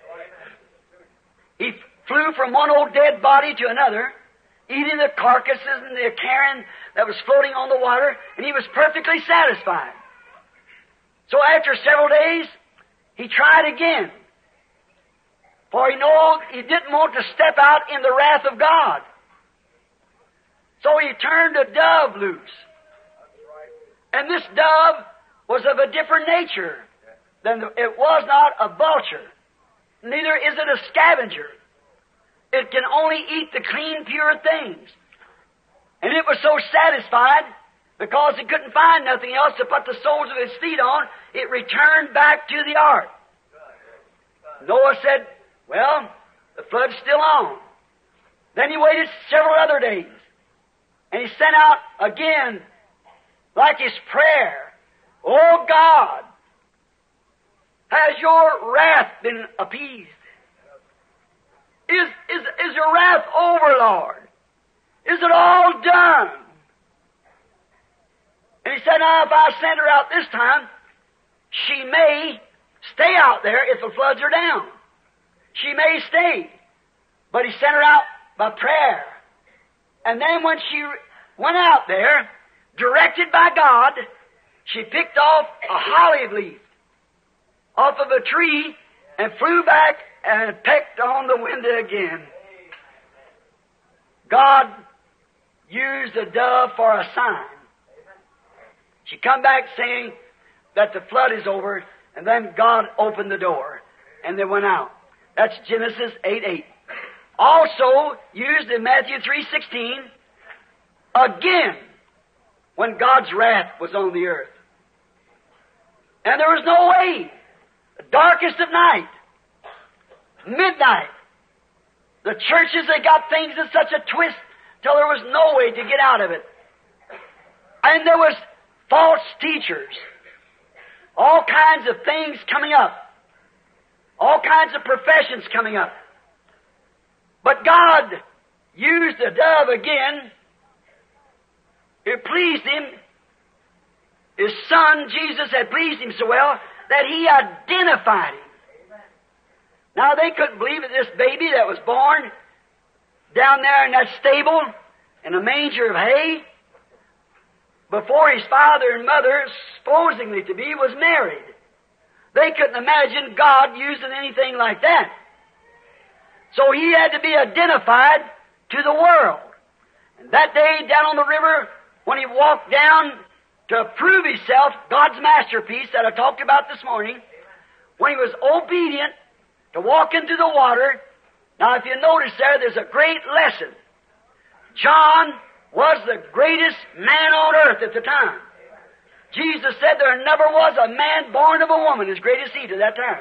He flew from one old dead body to another, eating the carcasses and the carrion that was floating on the water, and he was perfectly satisfied. So after several days, he tried again. For he knew he didn't want to step out in the wrath of God. So he turned a dove loose. And this dove was of a different nature than the, it was not a vulture. Neither is it a scavenger. It can only eat the clean, pure things. And it was so satisfied, because it couldn't find nothing else to put the soles of its feet on, it returned back to the ark. Noah said, well, the flood's still on. Then he waited several other days. And he sent out again, like his prayer, "Oh God, has your wrath been appeased? Is, is, is your wrath over, Lord? Is it all done?" And he said, now, if I send her out this time, she may stay out there if the floods are down. She may stay. But he sent her out by prayer. And then when she went out there, directed by God, she picked off a olive leaf off of a tree and flew back and pecked on the window again. God used a dove for a sign. She come back saying that the flood is over, and then God opened the door, and they went out. That's Genesis eight eight. Also used in Matthew three sixteen, again, when God's wrath was on the earth. And there was no way. The darkest of night, midnight. The churches, they got things in such a twist till there was no way to get out of it. And there was false teachers. All kinds of things coming up. All kinds of professions coming up. But God used the dove again. It pleased Him. His Son, Jesus, had pleased Him so well that He identified Him. Now, they couldn't believe that this baby that was born down there in that stable in a manger of hay, before his father and mother, supposedly to be, was married. They couldn't imagine God using anything like that. So He had to be identified to the world. And that day down on the river, when He walked down to prove Himself, God's masterpiece that I talked about this morning, when He was obedient to walk into the water. Now, if you notice there, there's a great lesson. John was the greatest man on earth at the time. Jesus said there never was a man born of a woman as great as he to that time.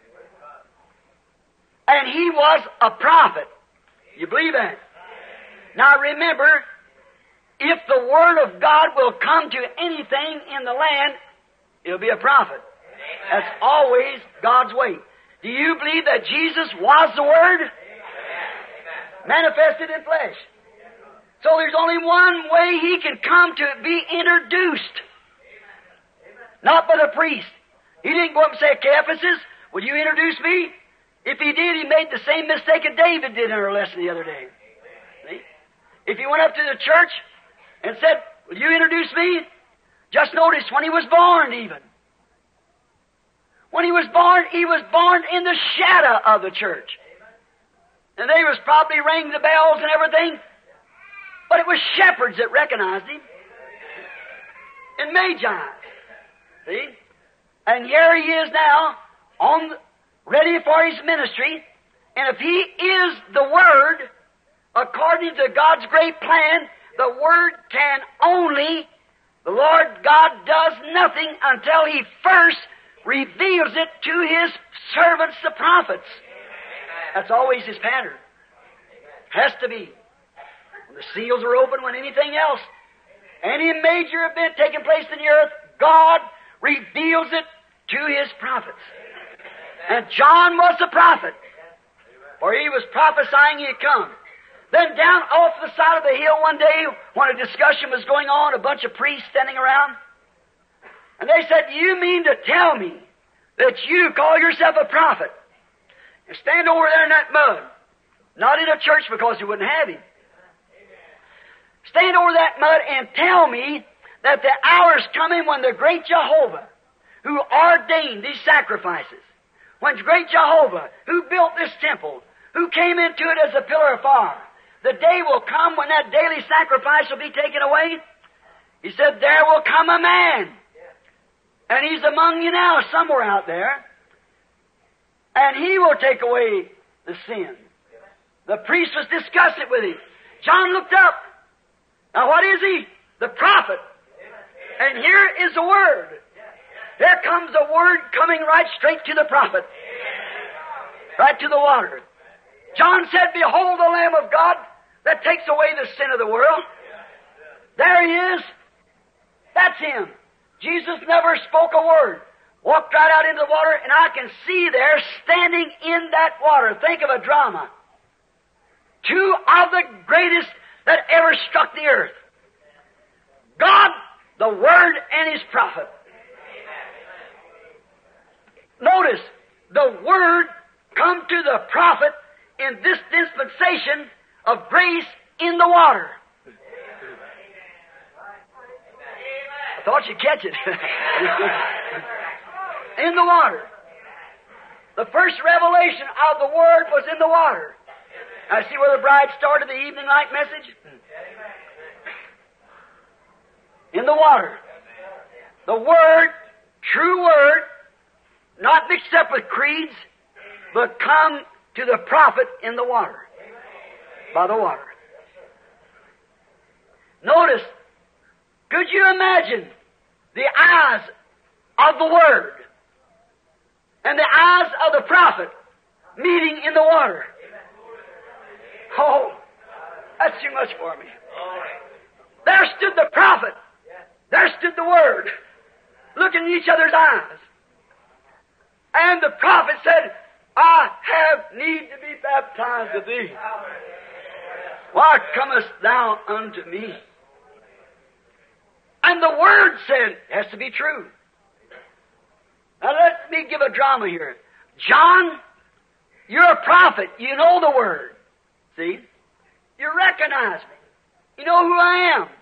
And he was a prophet. You believe that? Now remember, if the Word of God will come to anything in the land, it'll be a prophet. That's always God's way. Do you believe that Jesus was the Word? Manifested in flesh. So there's only one way He can come to be introduced. Not by the priest. He didn't go up and say, Caiaphas, will you introduce me? If he did, he made the same mistake that David did in our lesson the other day. See? If he went up to the church and said, will you introduce me? Just notice when he was born even. When he was born, he was born in the shadow of the church. And they was probably ringing the bells and everything, but it was shepherds that recognized him. And magi. See? And here he is now, on the, ready for his ministry. And if he is the Word, according to God's great plan, the Word can only, the Lord God does nothing until He first reveals it to His servants, the prophets. That's always His pattern. Has to be. When the seals are open, when anything else, any major event taking place in the earth, God reveals it to His prophets. And John was the prophet, for he was prophesying He'd come. Then down off the side of the hill one day, when a discussion was going on, a bunch of priests standing around, and they said, do you mean to tell me that you call yourself a prophet and stand over there in that mud? Not in a church because you wouldn't have him. Stand over that mud and tell me that the hour's coming when the great Jehovah, who ordained these sacrifices, when great Jehovah, who built this temple, who came into it as a pillar of fire, the day will come when that daily sacrifice will be taken away. He said, there will come a man. And he's among you now, somewhere out there. And he will take away the sin. The priest was discussing it with him. John looked up. Now what is he? The prophet. And here is the Word. There comes the Word coming right straight to the prophet. Right to the water. John said, behold the Lamb of God that takes away the sin of the world. There he is. That's Him. Jesus never spoke a word. Walked right out into the water, and I can see there standing in that water. Think of a drama. Two of the greatest that ever struck the earth. God, the Word, and His prophet. Notice, the Word come to the prophet in this dispensation of grace in the water. I thought you'd catch it. In the water. The first revelation of the Word was in the water. Now see where the bride started the evening light message? In the water. The Word, true Word, not mixed up with creeds, but come to the prophet in the water. By the water. Notice, could you imagine the eyes of the Word and the eyes of the prophet meeting in the water? Oh, that's too much for me. There stood the prophet. There stood the Word, looking in each other's eyes. And the prophet said, I have need to be baptized of thee. Why comest thou unto me? And the Word said, it has to be true. Now let me give a drama here. John, you're a prophet. You know the Word. See? You recognize me. You know who I am.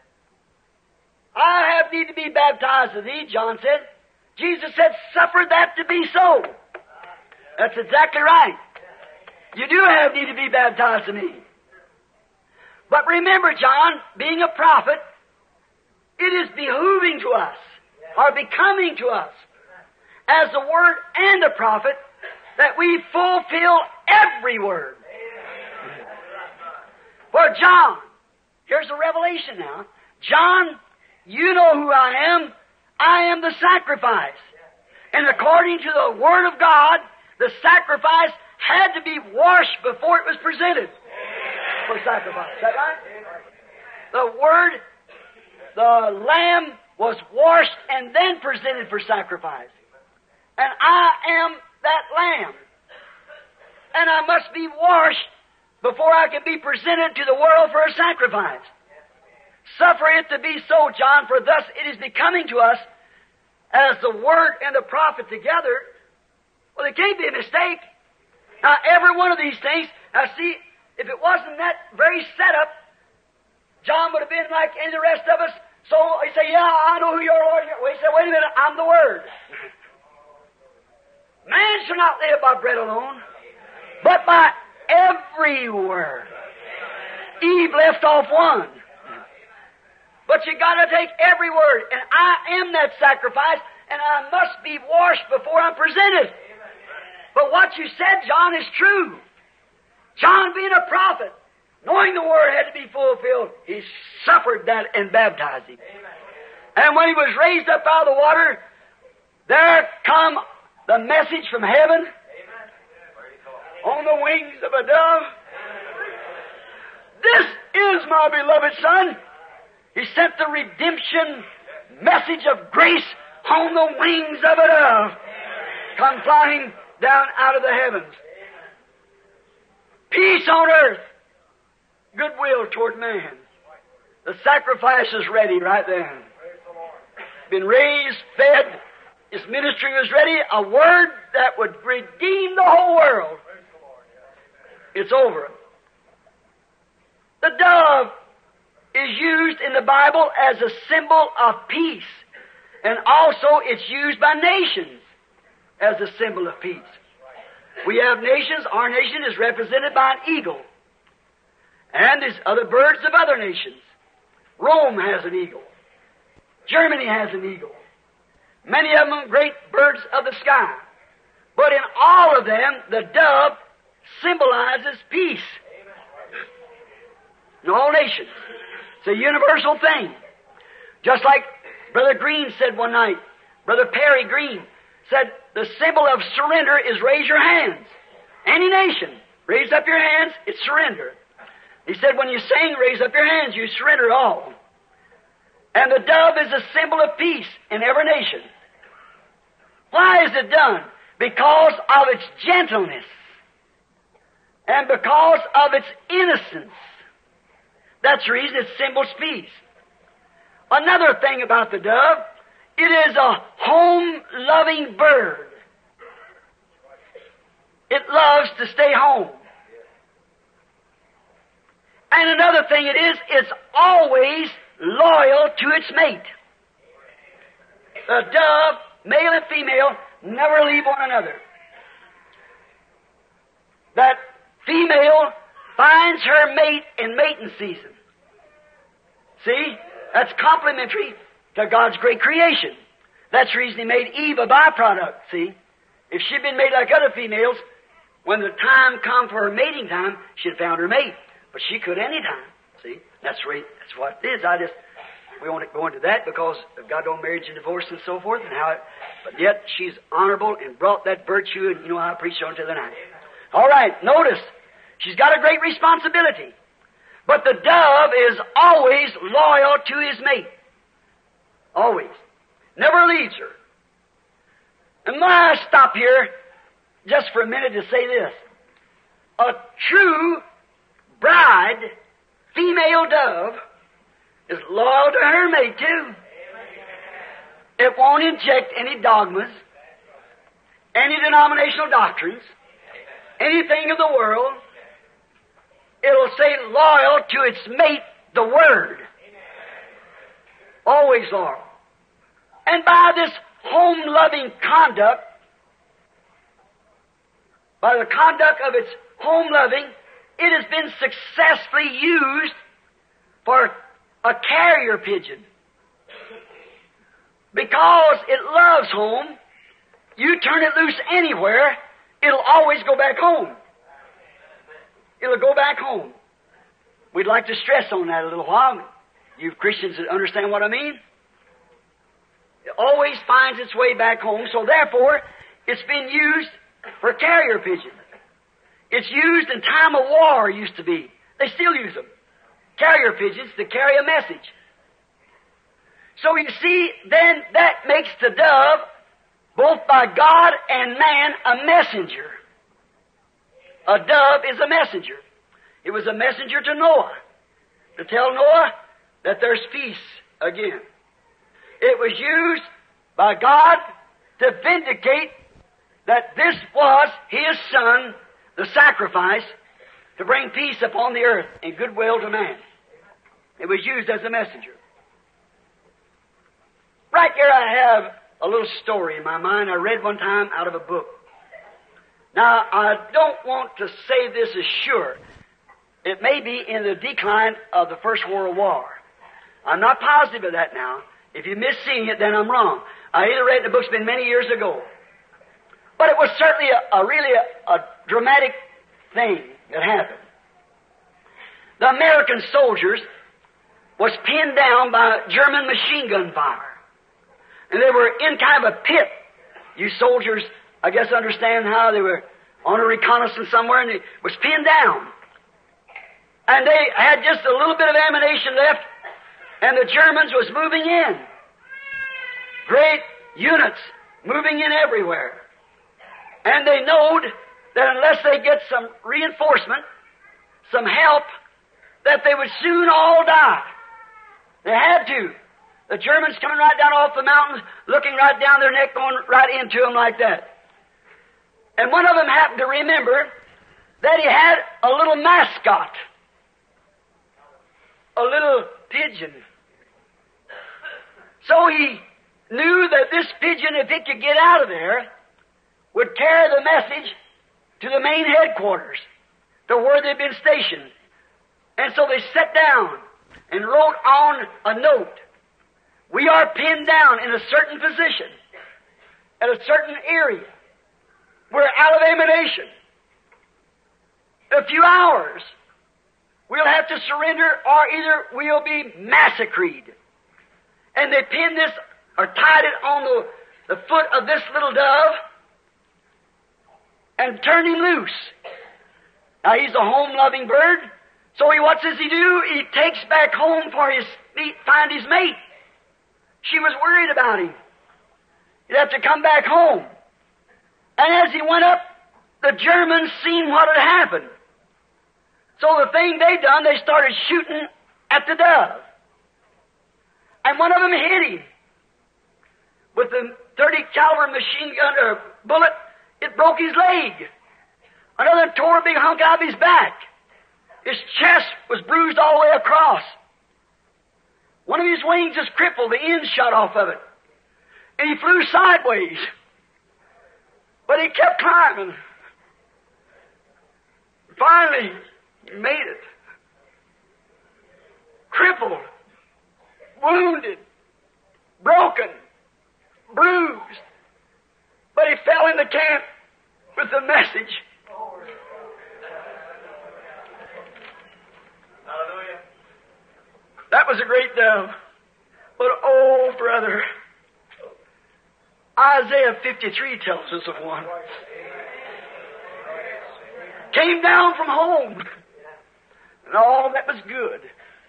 I have need to be baptized of thee, John said. Jesus said, suffer that to be so. That's exactly right. You do have need to be baptized of me. But remember, John, being a prophet, it is behooving to us, or becoming to us, as the Word and the prophet, that we fulfill every word. For John, here's a revelation now. John, you know who I am. I am the sacrifice. And according to the Word of God, the sacrifice had to be washed before it was presented for sacrifice. Is that right? The Word, the Lamb was washed and then presented for sacrifice. And I am that Lamb. And I must be washed before I can be presented to the world for a sacrifice. Suffer it to be so, John, for thus it is becoming to us as the Word and the prophet together. Well, there can't be a mistake. Now, every one of these things, now see, if it wasn't that very setup, John would have been like any of the rest of us. So he say, yeah, I know who your Lord is. Well, he said, wait a minute, I'm the Word. Man shall not live by bread alone, but by every word. Eve left off one. But you gotta take every word, and I am that sacrifice, and I must be washed before I'm presented. But what you said, John, is true. John, being a prophet, knowing the word had to be fulfilled, he suffered that and baptized him. And when he was raised up out of the water, there come the message from heaven on the wings of a dove. This is my beloved Son. He sent the redemption message of grace on the wings of a dove, come flying down out of the heavens. Peace on earth, goodwill toward man. The sacrifice is ready right then. Been raised, fed. His ministry was ready. A word that would redeem the whole world. It's over. The dove is used in the Bible as a symbol of peace. And also it's used by nations as a symbol of peace. We have nations. Our nation is represented by an eagle. And there's other birds of other nations. Rome has an eagle. Germany has an eagle. Many of them great birds of the sky. But in all of them, the dove symbolizes peace. In all nations. It's a universal thing. Just like Brother Green said one night, Brother Perry Green said, the symbol of surrender is raise your hands. Any nation, raise up your hands, it's surrender. He said, when you sing, raise up your hands, you surrender all. And the dove is a symbol of peace in every nation. Why is it done? Because of its gentleness. And because of its innocence. That's the reason it symbols peace. Another thing about the dove, it is a home-loving bird. It loves to stay home. And another thing it is, it's always loyal to its mate. The dove, male and female, never leave one another. That female finds her mate in mating season. See? That's complementary to God's great creation. That's the reason He made Eve a byproduct, see? If she'd been made like other females, when the time come for her mating time, she'd have found her mate. But she could any time, see? That's right. That's what it is. I just, we won't go into that because of God on marriage and divorce and so forth, and how it, but yet she's honorable and brought that virtue, and you know how I preached on to the night. All right, notice, she's got a great responsibility. But the dove is always loyal to his mate. Always. Never leaves her. And may I stop here just for a minute to say this. A true bride, female dove, is loyal to her mate too. It won't inject any dogmas, any denominational doctrines, anything of the world. It'll say loyal to its mate, the Word. Always loyal. And by this home-loving conduct, by the conduct of its home-loving, it has been successfully used for a carrier pigeon. Because it loves home, you turn it loose anywhere, it'll always go back home. It'll go back home. We'd like to stress on that a little while. You Christians that understand what I mean. It always finds its way back home, so therefore, it's been used for carrier pigeons. It's used in time of war, used to be. They still use them. Carrier pigeons to carry a message. So you see, then that makes the dove, both by God and man, a messenger. A dove is a messenger. It was a messenger to Noah to tell Noah that there's peace again. It was used by God to vindicate that this was His Son, the sacrifice, to bring peace upon the earth and goodwill to man. It was used as a messenger. Right here I have a little story in my mind I read one time out of a book. Now, I don't want to say this as sure. It may be in the decline of the First World War. I'm not positive of that now. If you miss seeing it, then I'm wrong. I either read the book's been many years ago. But it was certainly a, a really a, a dramatic thing that happened. The American soldiers was pinned down by German machine gun fire. And they were in kind of a pit. You soldiers, I guess, understand how they were on a reconnaissance somewhere and they was pinned down. And they had just a little bit of ammunition left, and the Germans was moving in. Great units moving in everywhere. And they knowed that unless they get some reinforcement, some help, that they would soon all die. They had to. The Germans coming right down off the mountains, looking right down their neck, going right into them like that. And one of them happened to remember that he had a little mascot, a little pigeon. So he knew that this pigeon, if it could get out of there, would carry the message to the main headquarters, to where they'd been stationed. And so they sat down and wrote on a note, "We are pinned down in a certain position, at a certain area. We're out of ammunition. In a few hours, we'll have to surrender, or either we'll be massacred." And they pinned this, or tied it on the, the foot of this little dove, and turned him loose. Now, he's a home-loving bird, so he, what does he do? He takes back home for his, find his mate. She was worried about him. He'd have to come back home. And as he went up, the Germans seen what had happened. So the thing they done, they started shooting at the dove. And one of them hit him with the thirty caliber machine gun or bullet. It broke his leg. Another tore a big hunk out of his back. His chest was bruised all the way across. One of his wings is crippled, the end shot off of it. And he flew sideways. But he kept climbing. Finally, he made it. Crippled, wounded, broken, bruised. But he fell in the camp with the message. Hallelujah. That was a great dove. But oh, brother, Isaiah fifty-three tells us of one. Came down from home, and all that was good.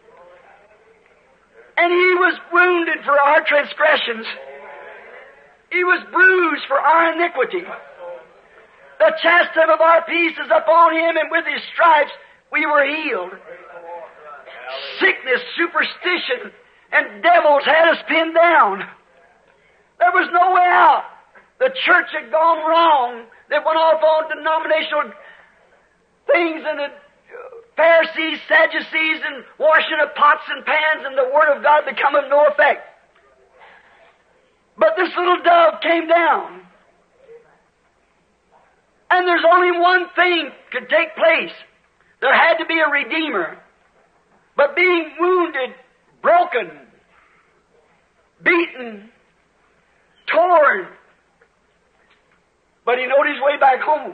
And he was wounded for our transgressions. He was bruised for our iniquity. The chastisement of our peace is upon him, and with his stripes we were healed. Sickness, superstition, and devils had us pinned down. There was no way out. The church had gone wrong. They went off on denominational things, and the Pharisees, Sadducees, and washing of pots and pans, and the Word of God become of no effect. But this little dove came down. And there's only one thing could take place. There had to be a Redeemer. But being wounded, broken, beaten, torn, but he knowed his way back home.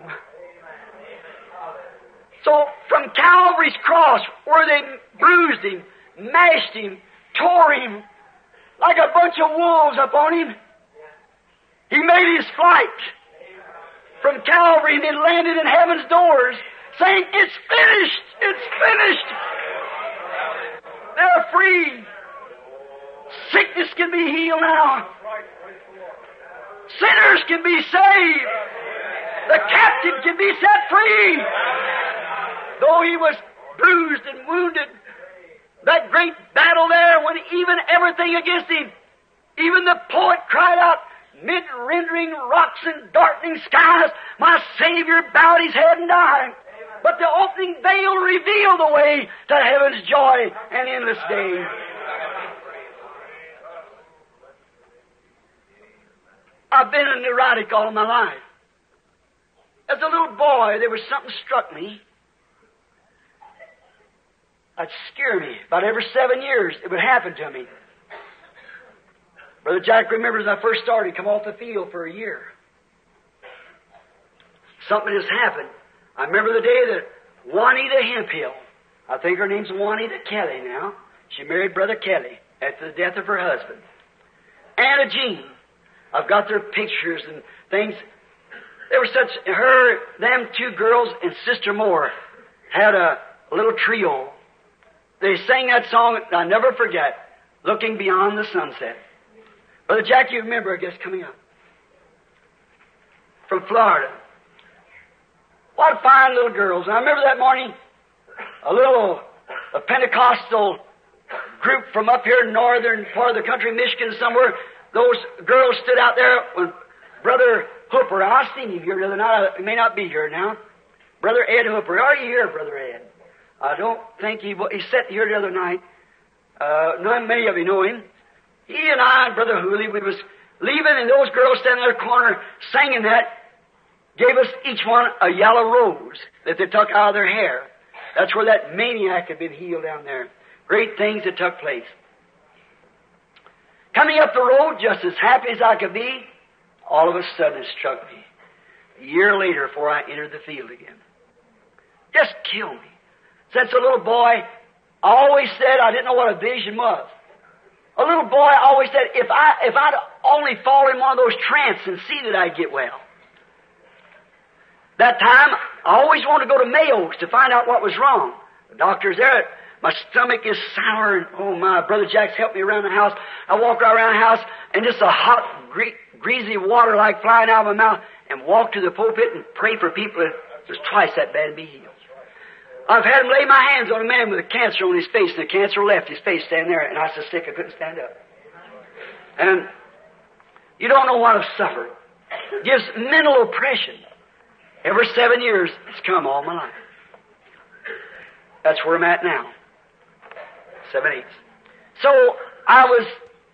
So from Calvary's cross, where they bruised him, mashed him, tore him, like a bunch of wolves upon him, he made his flight from Calvary and then landed in heaven's doors, saying, "It's finished! It's finished!" They're free. Sickness can be healed now. Sinners can be saved. The captive can be set free. Though he was bruised and wounded. That great battle there when even everything against him, even the poet cried out, mid rending rocks and darkening skies, my Savior bowed his head and died. But the opening veil revealed the way to heaven's joy and endless day. I've been a neurotic all my life. As a little boy, there was something struck me. That'd scare me. About every seven years, it would happen to me. Brother Jack remembers when I first started, come off the field for a year. Something has happened. I remember the day that Juanita Hemphill, I think her name's Juanita Kelly now, she married Brother Kelly after the death of her husband. Anna Jean, I've got their pictures and things. There were such, her, them two girls and Sister Moore had a little trio. They sang that song, I'll never forget, Looking Beyond the Sunset. Brother Jack, you remember, I guess, coming up from Florida. What fine little girls. And I remember that morning, a little a Pentecostal group from up here in northern part of the country, Michigan somewhere. Those girls stood out there when Brother Hooper, I seen him here the other night. He may not be here now. Brother Ed Hooper. Are you here, Brother Ed? I don't think he was. He sat here the other night. Uh, not many of you know him. He and I and Brother Hooley, we was leaving, and those girls standing in their corner singing that, gave us each one a yellow rose that they took out of their hair. That's where that maniac had been healed down there. Great things that took place. Coming up the road, just as happy as I could be, all of a sudden it struck me. A year later, before I entered the field again. Just killed me. Since a little boy, I always said I didn't know what a vision was. A little boy always said, if, I, if I'd only fall in one of those trances and see that I'd get well. That time, I always wanted to go to Mayo's to find out what was wrong. The doctor's there. My stomach is sour, and oh my, Brother Jack's helped me around the house. I walk right around the house, and just a hot, gre- greasy water like flying out of my mouth, and walk to the pulpit and pray for people that was twice that bad and be healed. I've had him lay my hands on a man with a cancer on his face, and the cancer left his face standing there, and I was so sick I couldn't stand up. And you don't know what I've suffered. It gives mental oppression. Every seven years, it's come all my life. That's where I'm at now. Seven eighths. So I was,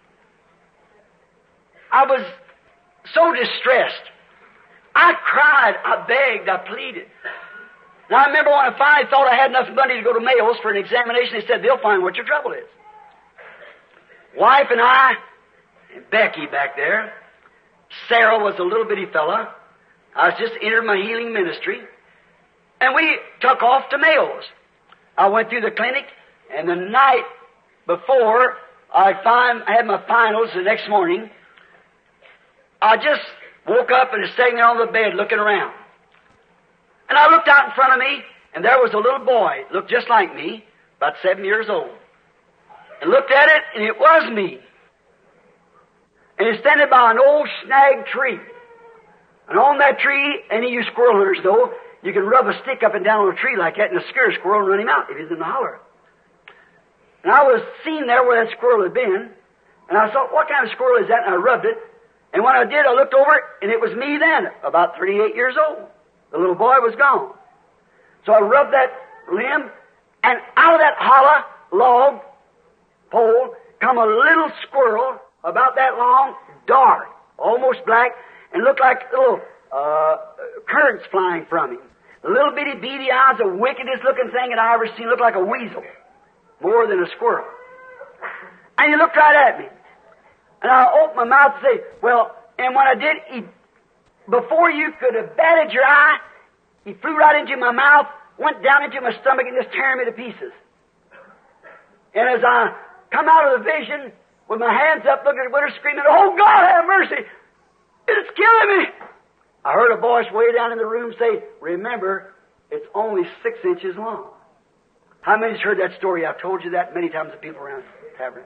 I was so distressed. I cried, I begged, I pleaded. Now I remember when I finally thought I had enough money to go to Mayo's for an examination, they said, they'll find what your trouble is. Wife and I, and Becky back there, Sarah was a little bitty fella. I was just entered my healing ministry. And we took off to Mayo's. I went through the clinic, and the night before I find, I had my finals the next morning, I just woke up and was sitting there on the bed looking around. And I looked out in front of me, and there was a little boy, looked just like me, about seven years old. And looked at it, and it was me. And he's standing by an old snag tree. And on that tree, any of you squirrel hunters know, you can rub a stick up and down on a tree like that and scare a squirrel and run him out if he's in the holler. And I was seen there where that squirrel had been, and I thought, what kind of squirrel is that? And I rubbed it. And when I did, I looked over it, and it was me then, about thirty-eight years old. The little boy was gone. So I rubbed that limb, and out of that hollow log pole come a little squirrel about that long, dark, almost black, and looked like little uh, currents flying from him. The little bitty beady eyes, the wickedest looking thing that I ever seen, looked like a weasel, more than a squirrel. And he looked right at me. And I opened my mouth to say, well, and when I did, he, before you could have batted your eye, he flew right into my mouth, went down into my stomach, and just tearing me to pieces. And as I come out of the vision, with my hands up, looking at Winter, screaming, oh, God, have mercy! It's killing me! I heard a voice way down in the room say, remember, it's only six inches long. How many's heard that story? I've told you that many times to people around the tavern.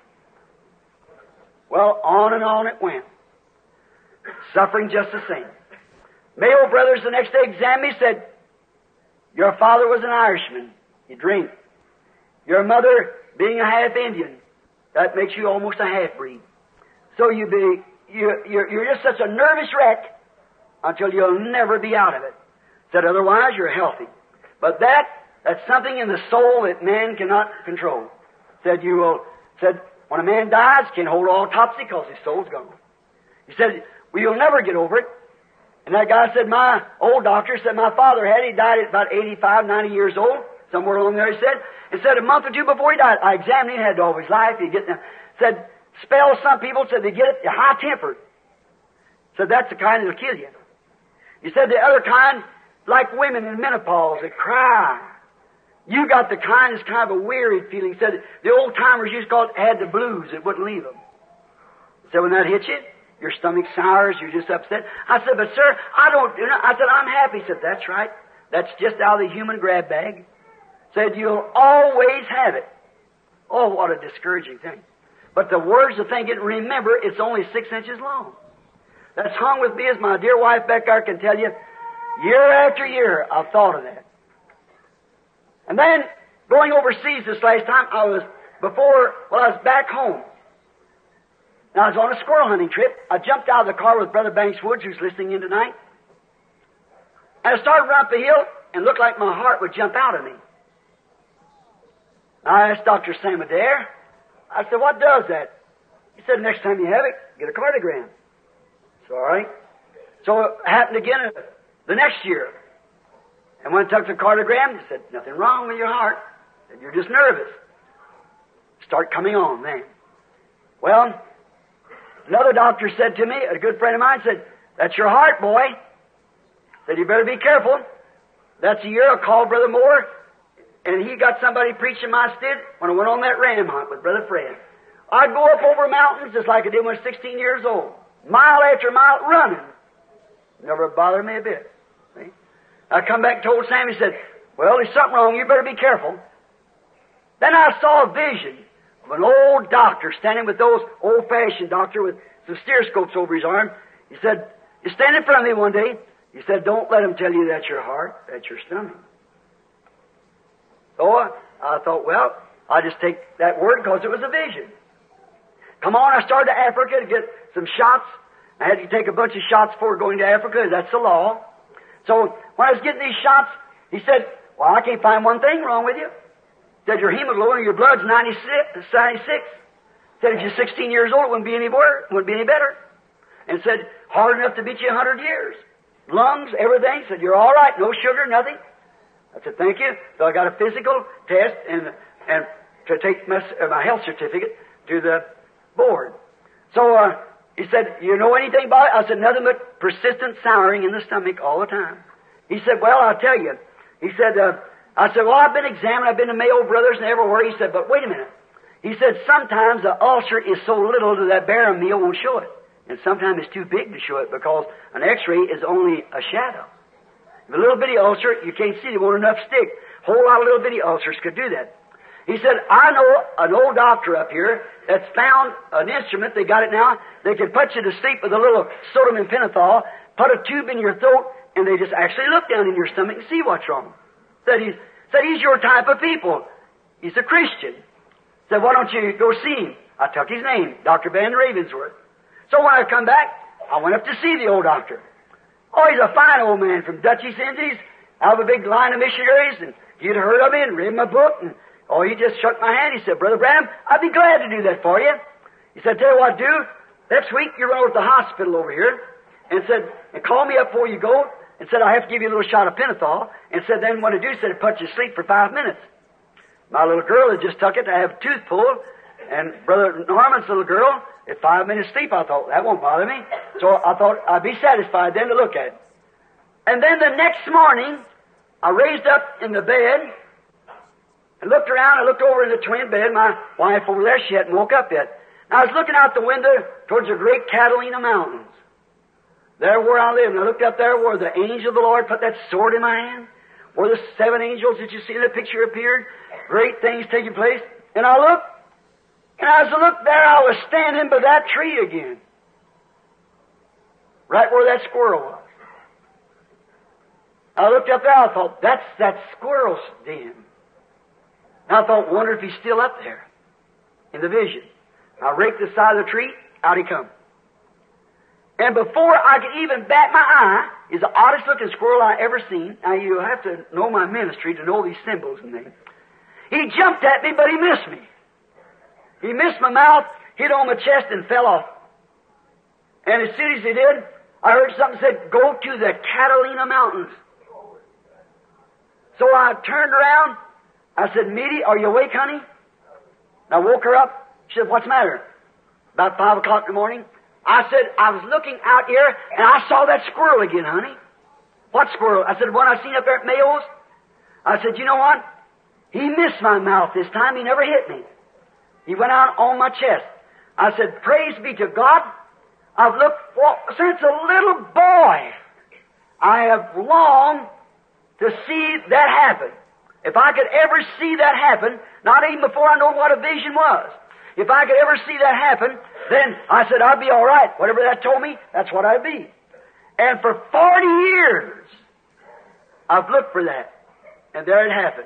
Well, on and on it went. Suffering just the same. Mayo brothers the next day examined me, said, your father was an Irishman. You drink. Your mother being a half Indian, that makes you almost a half-breed. So you be, you, you're, you're just such a nervous wreck until you'll never be out of it. Said otherwise, you're healthy. But that, that's something in the soul that man cannot control. Said you will, said when a man dies, can hold autopsy because his soul's gone. He said, well, you'll never get over it. And that guy said, my old doctor said my father had, he died at about eighty-five, ninety years old, somewhere along there, he said. He said a month or two before he died, I examined him, he had all his life, he get them. Said, spells, some people said they get it, they're high-tempered. Said that's the kind that'll kill you. He said the other kind, like women in menopause, that cry. You got the kind that's kind of a weary feeling. He said the old-timers used to call it, had the blues, it wouldn't leave them. So when that hits you, your stomach sours, you're just upset. I said, but sir, I don't, you know, I said, I'm happy. He said, that's right. That's just out of the human grab bag. Said, you'll always have it. Oh, what a discouraging thing. But the words of thinking, remember, it's only six inches long. That's hung with me, as my dear wife back there can tell you. Year after year, I've thought of that. And then, going overseas this last time, I was, before, well, I was back home. And I was on a squirrel hunting trip. I jumped out of the car with Brother Banks Woods, who's listening in tonight. And I started running up the hill, and it looked like my heart would jump out of me. I asked Doctor Sam Adair. I said, what does that? He said, next time you have it, get a cardiogram. It's all right. So it happened again the next year. And when I took the cardiogram, they said, nothing wrong with your heart. Said, you're just nervous. Start coming on then. Well, another doctor said to me, a good friend of mine said, that's your heart, boy. Said, you better be careful. That's a year I called Brother Moore, and he got somebody preaching my stead when I went on that ram hunt with Brother Fred. I'd go up over mountains just like I did when I was sixteen years old. Mile after mile running. Never bothered me a bit. See? I come back and told Sam, he said, well, there's something wrong, you better be careful. Then I saw a vision of an old doctor standing with those old-fashioned doctor with some stereoscopes over his arm. He said, you stand in front of me one day. He said, don't let him tell you that's your heart, that's your stomach. So I thought, well, I'll just take that word because it was a vision. Come on, I started to Africa to get some shots. I had to take a bunch of shots before going to Africa. That's the law. So when I was getting these shots, he said, well, I can't find one thing wrong with you. He said, your hemoglobin, your blood's ninety-six. Said, if you're sixteen years old, it wouldn't be any worse, wouldn't be any better. And said, hard enough to beat you a hundred years. Lungs, everything. Said, you're all right, no sugar, nothing. I said, thank you. So I got a physical test and and to take my, uh, my health certificate to the board. So uh, he said, you know anything about it? I said, nothing but persistent souring in the stomach all the time. He said, well, I'll tell you. He said, uh, I said, well, I've been examined. I've been to Mayo Brothers and everywhere. He said, but wait a minute. He said, sometimes the ulcer is so little that that barium meal won't show it. And sometimes it's too big to show it because an x-ray is only a shadow. If a little bitty ulcer, you can't see it. There won't enough stick. A whole lot of little bitty ulcers could do that. He said, I know an old doctor up here that's found an instrument, they got it now, they can put you to sleep with a little sodium and pentothal, put a tube in your throat, and they just actually look down in your stomach and see what's wrong. Said he's, said he's your type of people. He's a Christian. Said, why don't you go see him? I took his name, Doctor Van Ravensworth. So when I come back, I went up to see the old doctor. Oh, he's a fine old man from Dutchess, Indies, out of a big line of missionaries, and he'd heard of me and read my book, and oh, he just shook my hand. He said, Brother Branham, I'd be glad to do that for you. He said, tell you what, do. Next week, you run over to the hospital over here, and said, and call me up before you go, and said, I have to give you a little shot of pentothal, and said, then what to do, said, it puts you to sleep for five minutes. My little girl had just took it to have a tooth pulled, and Brother Norman's little girl, at five minutes sleep, I thought, that won't bother me. So I thought I'd be satisfied then to look at it. And then the next morning, I raised up in the bed, I looked around, I looked over in the twin bed, my wife over there, she hadn't woke up yet. And I was looking out the window towards the great Catalina Mountains. There where I live, and I looked up there where the angel of the Lord put that sword in my hand, where the seven angels that you see in the picture appeared, great things taking place. And I looked, and as I looked there, I was standing by that tree again. Right where that squirrel was. I looked up there, I thought, that's that squirrel's den. And I thought, wonder if he's still up there in the vision. I raked the side of the tree, out he come. And before I could even bat my eye, he's the oddest looking squirrel I ever seen. Now you have to know my ministry to know these symbols and things. He jumped at me, but he missed me. He missed my mouth, hit on my chest, and fell off. And as soon as he did, I heard something said, go to the Catalina Mountains. So I turned around. I said, Meaty, are you awake, honey? And I woke her up. She said, what's the matter? About five o'clock in the morning. I said, I was looking out here, and I saw that squirrel again, honey. What squirrel? I said, the one I seen up there at Mayo's. I said, you know what? He missed my mouth this time. He never hit me. He went out on my chest. I said, praise be to God. I've looked for, since a little boy, I have longed to see that happen. If I could ever see that happen, not even before I know what a vision was, if I could ever see that happen, then I said, I'd be all right. Whatever that told me, that's what I'd be. And for forty years, I've looked for that. And there it happened.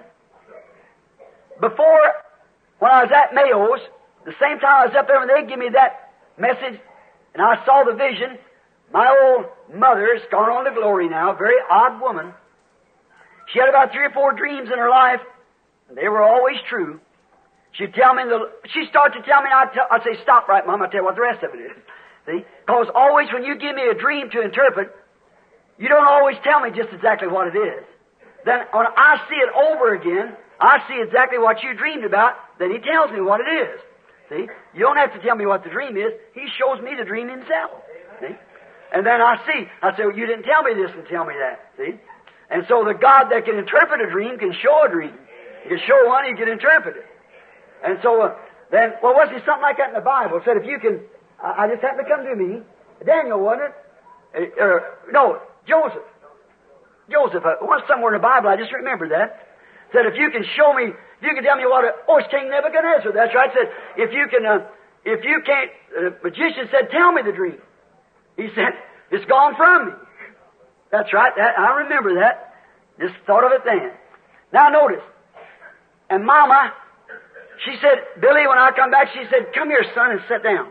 Before, when I was at Mayo's, the same time I was up there when they give me that message, and I saw the vision, my old mother's gone on to glory now, a very odd woman. She had about three or four dreams in her life, and they were always true. She'd tell me, the, she'd start to tell me, I'd, tell, I'd say, stop right, Mom, I'll tell you what the rest of it is. See? Because always when you give me a dream to interpret, you don't always tell me just exactly what it is. Then when I see it over again, I see exactly what you dreamed about, then he tells me what it is. See? You don't have to tell me what the dream is. He shows me the dream himself. See? And then I see. I say, well, you didn't tell me this and tell me that. See? And so the God that can interpret a dream can show a dream. He can show one, he can interpret it. And so uh, then, well, wasn't it something like that in the Bible? It said if you can, I, I just happened to come to me, Daniel, wasn't it? Uh, uh, no, Joseph. Joseph, uh, it was somewhere in the Bible, I just remembered that. Said if you can show me, if you can tell me what a, oh, it's King Nebuchadnezzar, that's right. Said if you can, uh, if you can't, the uh, magician said, tell me the dream. He said, it's gone from me. That's right, that, I remember that. Just thought of it then. Now notice, and Mama, she said, Billy, when I come back, she said, come here, son, and sit down.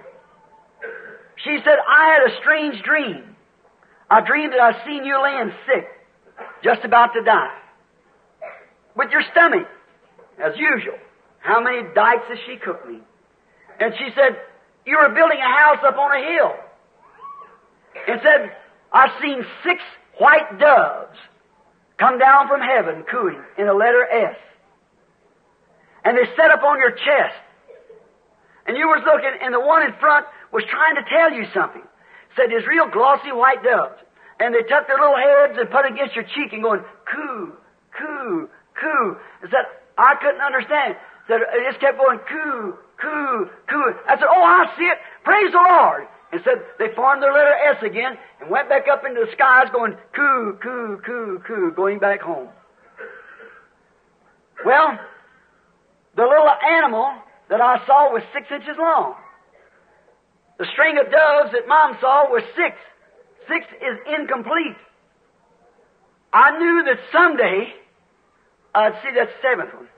She said, I had a strange dream. I dreamed that I seen you laying sick, just about to die, with your stomach, as usual. How many dikes has she cooked me? And she said, you were building a house up on a hill. And said, I've seen six white doves come down from heaven cooing in the letter S. And they set up on your chest. And you was looking, and the one in front was trying to tell you something. Said, there's real glossy white doves. And they tucked their little heads and put it against your cheek and going, coo, coo, coo. And said, I couldn't understand. Said, it just kept going, coo, coo, coo. I said, oh, I see it. Praise the Lord. And said, they formed their letter S again and went back up into the skies going, coo, coo, coo, coo, going back home. Well, the little animal that I saw was six inches long. The string of doves that Mom saw was six. Six is incomplete. I knew that someday I'd see that seventh one.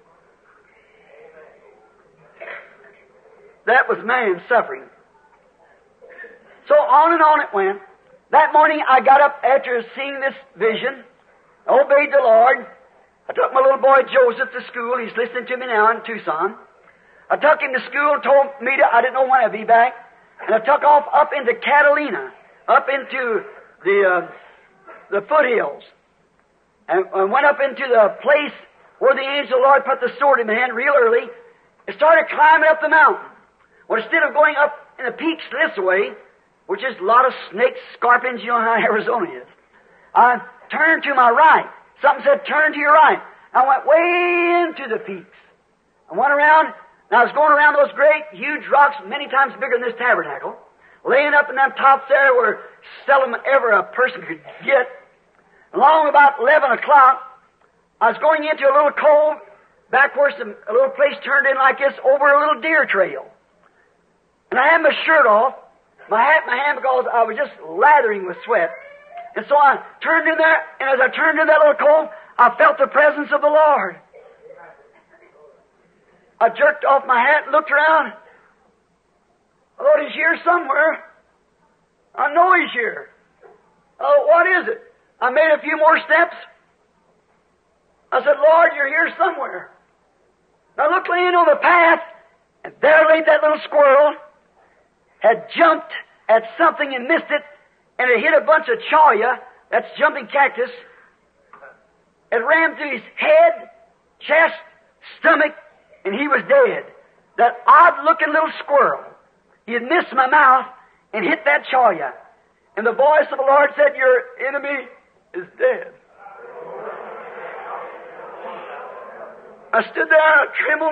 That was man suffering. So on and on it went. That morning I got up after seeing this vision, obeyed the Lord. I took my little boy Joseph to school. He's listening to me now in Tucson. I took him to school and told me that I didn't know when I'd be back. And I took off up into Catalina, up into the uh, the foothills, and, and went up into the place where the angel of the Lord put the sword in my hand real early, and started climbing up the mountain. Well, instead of going up in the peaks this way, which is a lot of snakes, scorpions, you know how Arizona is, I turned to my right. Something said, turn to your right. I went way into the peaks. I went around, and I was going around those great, huge rocks, many times bigger than this tabernacle, laying up in them tops there where seldom ever a person could get. Along about eleven o'clock, I was going into a little cove, back where some, a little place turned in like this, over a little deer trail. And I had my shirt off, my hat in my hand because I was just lathering with sweat. And so I turned in there, and as I turned in that little cove, I felt the presence of the Lord. I jerked off my hat and looked around. I thought, He's here somewhere. I know He's here. Oh, what is it? I made a few more steps. I said, Lord, You're here somewhere. And I looked laying on the path, and there lay that little squirrel, had jumped at something and missed it, and it hit a bunch of chawya, that's jumping cactus. It ran through his head, chest, stomach, and he was dead. That odd-looking little squirrel. He had missed my mouth and hit that chawya. And the voice of the Lord said, Your enemy is dead. I stood there and I trembled.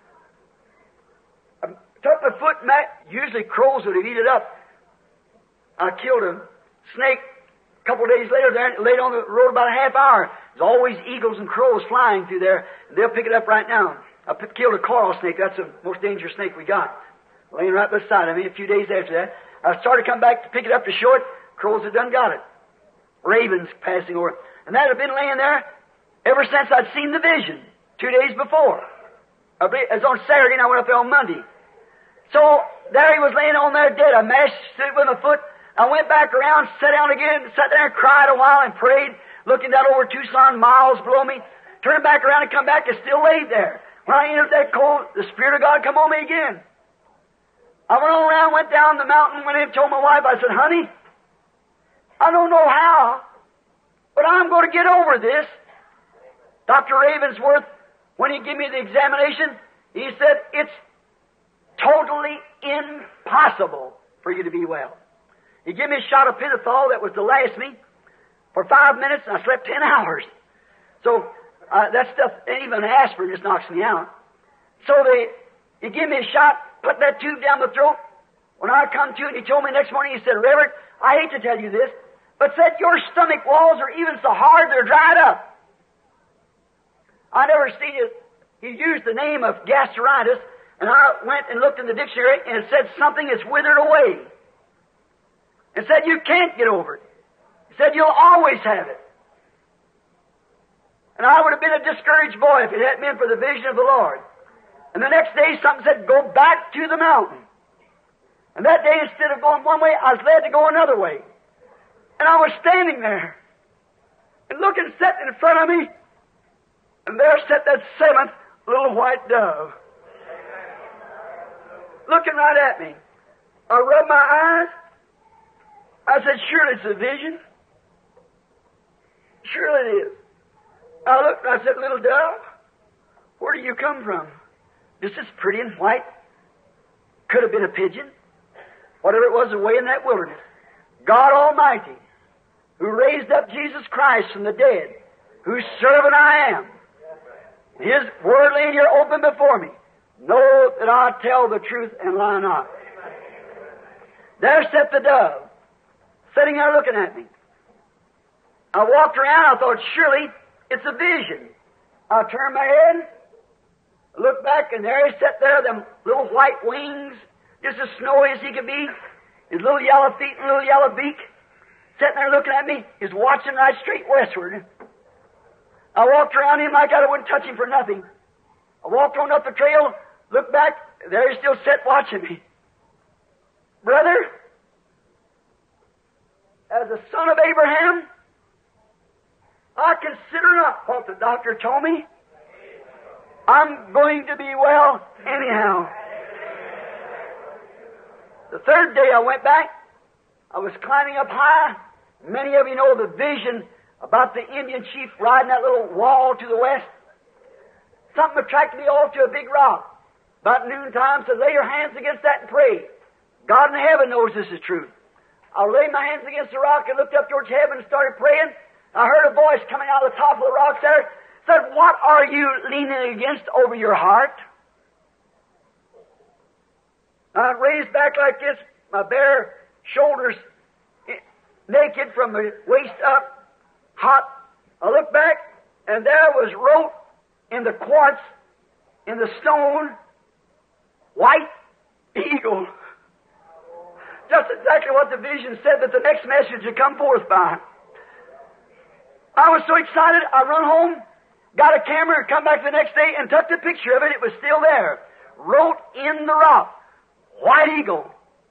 I took my foot and that, usually crows would have eat it up. I killed a snake a couple of days later there and laid on the road about a half hour. There's always eagles and crows flying through there. And they'll pick it up right now. I p- killed a coral snake. That's the most dangerous snake we got. Laying right beside of me a few days after that. I started to come back to pick it up to show it. Crows had done got it. Ravens passing over. And that had been laying there ever since I'd seen the vision two days before. I believe, it was on Saturday and I went up there on Monday. So there he was laying on there dead. I mashed it with my foot. I went back around, sat down again, sat there and cried a while and prayed, looking down over Tucson, miles below me. Turned back around and come back and still laid there. When I entered that cold, the Spirit of God come on me again. I went on around, went down the mountain, went in and told my wife, I said, honey, I don't know how, but I'm going to get over this. Doctor Ravensworth, when he gave me the examination, he said, it's totally impossible for you to be well. He gave me a shot of Pentothal that was to last me for five minutes, and I slept ten hours. So uh, that stuff, even aspirin just knocks me out. So they, he gave me a shot, put that tube down the throat. When I come to it, he told me next morning, he said, Reverend, I hate to tell you this, but said your stomach walls are even so hard they're dried up. I never seen it. He used the name of gastritis, and I went and looked in the dictionary, and it said something is withered away. It said you can't get over it. It said you'll always have it. And I would have been a discouraged boy if it hadn't been for the vision of the Lord. And the next day something said, go back to the mountain. And that day, instead of going one way, I was led to go another way. And I was standing there and looking, sitting in front of me, and there sat that seventh little white dove, looking right at me. I rubbed my eyes. I said, surely it's a vision. Surely it is. I looked and I said, little dove, where do you come from? This is pretty and white. Could have been a pigeon. Whatever it was away in that wilderness. God Almighty, who raised up Jesus Christ from the dead, whose servant I am. His word laying here open before me. Know that I tell the truth and lie not. There sat the dove, sitting there looking at me. I walked around, I thought, surely it's a vision. I turned my head, looked back, and there he sat there, them little white wings, just as snowy as he could be, his little yellow feet and little yellow beak, sitting there looking at me, he's watching right straight westward. I walked around him like I wouldn't touch him for nothing. I walked on up the trail, looked back, there he still sat watching me. Brother, as a son of Abraham, I consider not what the doctor told me. I'm going to be well anyhow. The third day I went back, I was climbing up high. Many of you know the vision about the Indian chief riding that little wall to the west. Something attracted me off to a big rock. About noontime, said, lay your hands against that and pray. God in heaven knows this is true. I laid my hands against the rock and looked up towards heaven and started praying. I heard a voice coming out of the top of the rock there. Said, what are you leaning against over your heart? I raised back like this, my bare shoulders naked from the waist up, hot. I looked back, and there was wrote in the quartz, in the stone, white eagle. Just exactly what the vision said that the next message would come forth by. I was so excited, I run home. got a camera and come back the next day and took the picture of it. It was still there. Wrote in the rock, white eagle.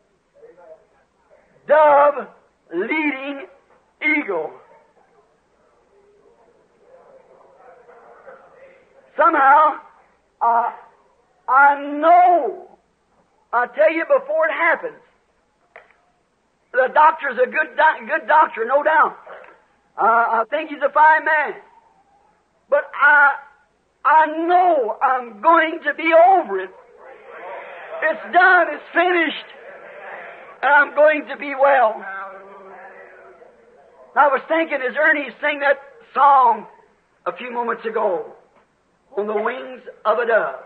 Dove leading eagle. Somehow, uh, I know, I tell you before it happens, the doctor's a good do- good doctor, no doubt. Uh, I think he's a fine man. But I, I know I'm going to be over it. It's done, it's finished, and I'm going to be well. I was thinking as Ernie sang that song a few moments ago, On the Wings of a Dove.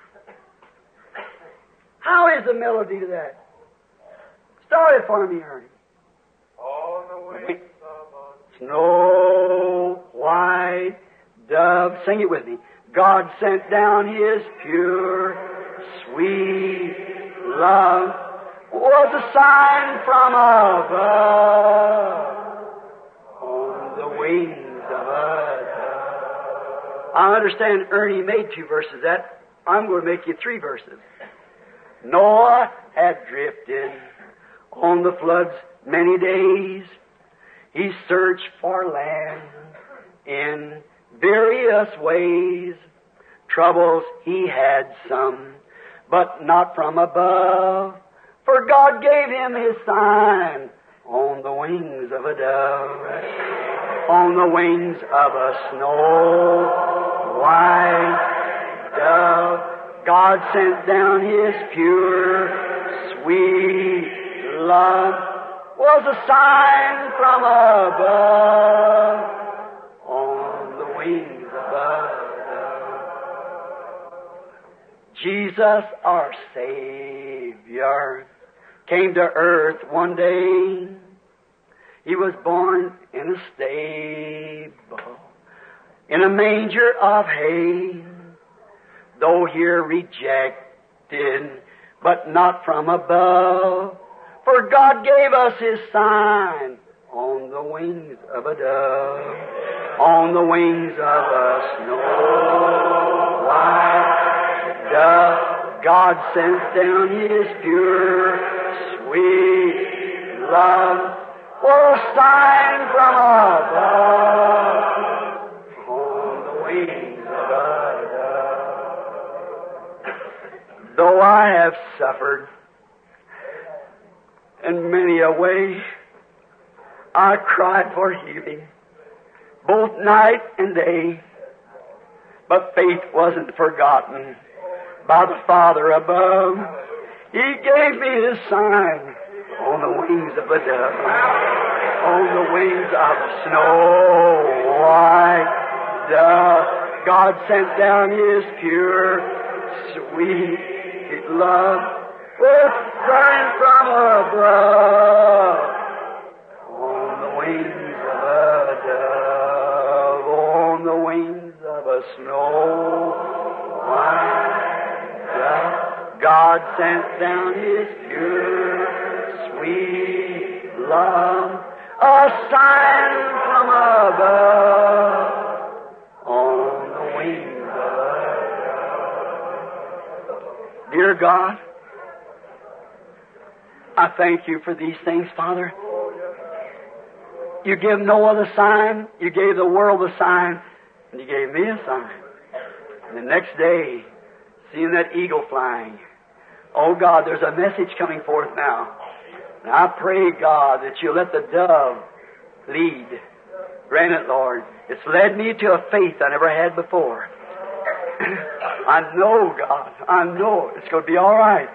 How is the melody to that? Start it for me, Ernie. On the wings of a snow white dove. Sing it with me. God sent down His pure, sweet love. Was a sign from above. On the wings of a dove. I understand Ernie made two verses. That I'm going to make you three verses. Noah had drifted on the flood's many days. He searched for land in various ways. Troubles he had some, but not from above. For God gave him His sign on the wings of a dove, on the wings of a snow white dove. God sent down His pure, sweet love, was a sign from above, on the wings of a dove. Jesus, our Savior, came to earth one day. He was born in a stable, in a manger of hay. Though here rejected, but not from above. For God gave us His sign on the wings of a dove, on the wings of a snow white dove. God sent down His pure, sweet love for a sign from above, on the wings of a dove. Though I have suffered in many a way, I cried for healing, both night and day. But faith wasn't forgotten by the Father above. He gave me His sign on the wings of a dove, on the wings of a snow white dove. God sent down His pure, sweet love was burning from above, on the wings of a dove, on the wings of a snow white dove. God sent down His pure, sweet love, a sign from above, on the wings of a dove. Dear God, I thank You for these things, Father. You give Noah the sign, You gave the world the sign, and You gave me a sign. And the next day, seeing that eagle flying, oh God, there's a message coming forth now. And I pray, God, that You let the dove lead. Grant it, Lord. It's led me to a faith I never had before. I know, God, I know it's going to be all right.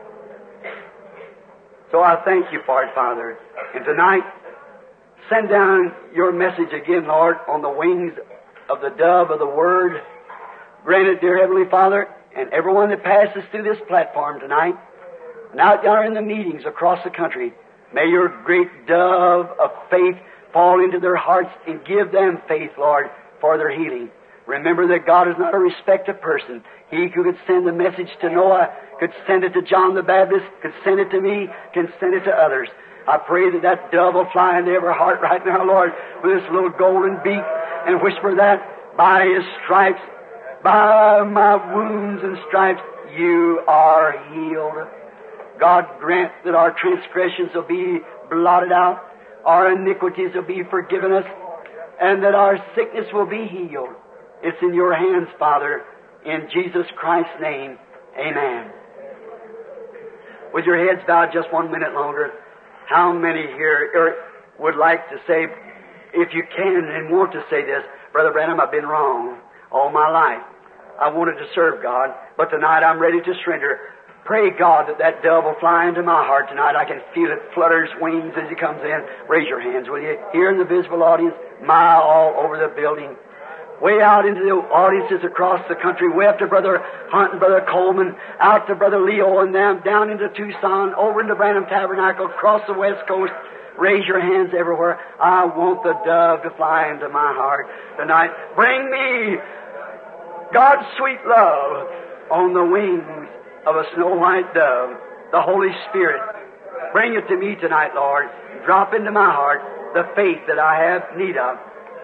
So I thank You for it, Father. And tonight, send down Your message again, Lord, on the wings of the dove of the Word. Grant it, dear Heavenly Father, and everyone that passes through this platform tonight, and out there in the meetings across the country, may Your great dove of faith fall into their hearts and give them faith, Lord, for their healing. Remember that God is not a respecter of person. He who could send a message to Noah could send it to John the Baptist, could send it to me, can send it to others. I pray that that dove will fly into every heart right now, Lord, with this little golden beak and whisper that By His stripes, by my wounds and stripes, you are healed. God grant that our transgressions will be blotted out, our iniquities will be forgiven us, and that our sickness will be healed. It's in your hands, Father, in Jesus Christ's name. Amen. With your heads bowed just one minute longer, how many here would like to say, if you can and want to say this, Brother Branham, I've been wrong all my life. I wanted to serve God, but tonight I'm ready to surrender. Pray God that that dove will fly into my heart tonight. I can feel it flutter its wings as it comes in. Raise your hands, will you? Here in the visible audience, mile all over the building. Way out into the audiences across the country, way up to Brother Hunt and Brother Coleman, out to Brother Leo and them, down into Tucson, over into Branham Tabernacle, across the West Coast. Raise your hands everywhere. I want the dove to fly into my heart tonight. Bring me God's sweet love on the wings of a snow white dove, the Holy Spirit. Bring it to me tonight, Lord. Drop into my heart the faith that I have need of.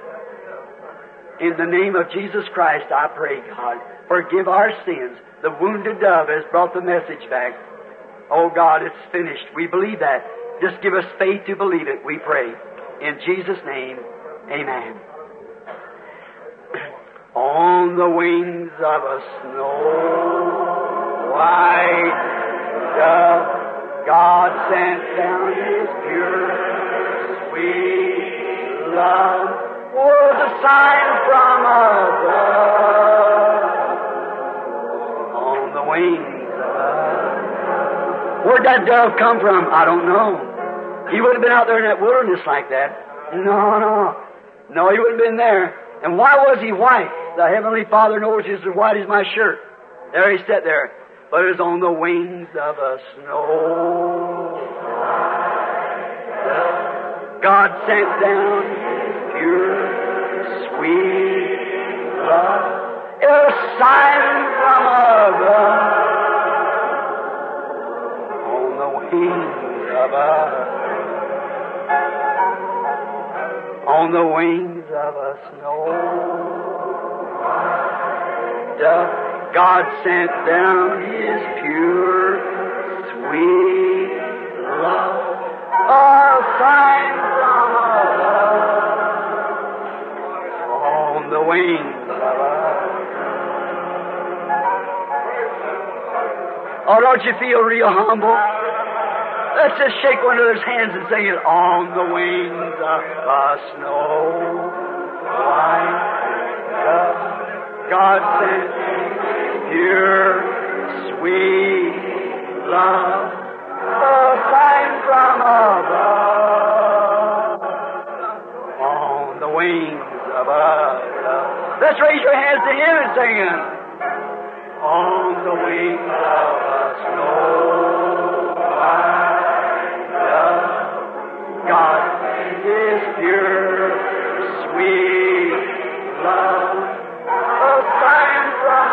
In the name of Jesus Christ, I pray, God, forgive our sins. The wounded dove has brought the message back. Oh, God, it's finished. We believe that. Just give us faith to believe it, we pray. In Jesus' name, amen. On the wings of a snow white dove, God sent down His pure, sweet love. Was a sign from above. On the wings of a... Where'd that dove come from? I don't know. He would have been out there in that wilderness like that. No, no. No, he wouldn't have been there. And why was he white? The Heavenly Father knows he's as white as my shirt. There he sat there. But it was on the wings of a snow. God sent down pure, sweet love, a sign from above, on the wings of a, on the wings of a snow dove. God sent down His pure, sweet love, a sign from above, the wings of a... Oh, don't you feel real humble? Let's just shake one another's hands and sing it. On the wings of a snow white dove, God sent pure, sweet love, a sign from above. On the wings of a... Let's raise your hands to Him and sing it. On the wings of a snow white dove, God sent His pure, sweet love, a sign from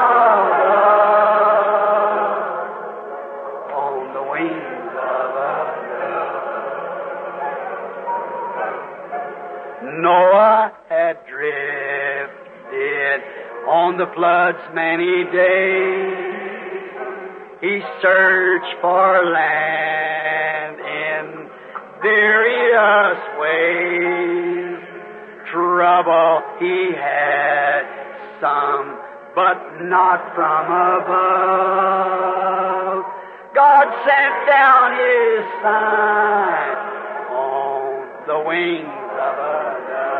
above. On the wings of a dove. Noah had drifted on the flood's many days. He searched for land in various ways. Trouble he had some, but not from above. God sent down His sign on the wings of a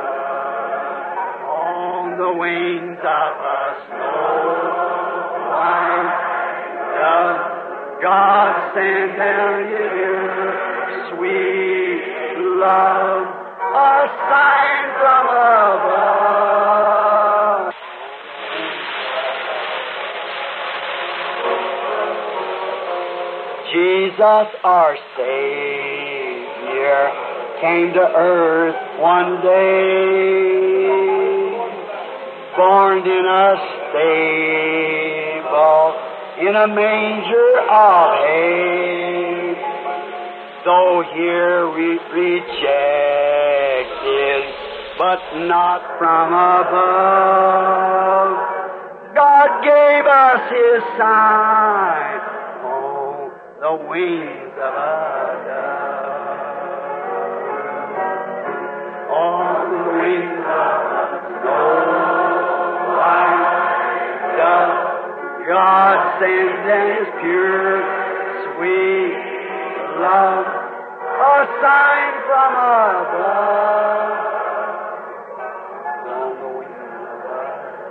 the wings of a snow white dove. God sent down His sweet love, a sign from above. Jesus, our Savior, came to earth one day. Born in a stable, in a manger of hay. So here we rejected, but not from above. God gave us His sign on the wings of a dove. On the wings of a snow white dove, God sends His pure, sweet love, a sign from above. On the wings of a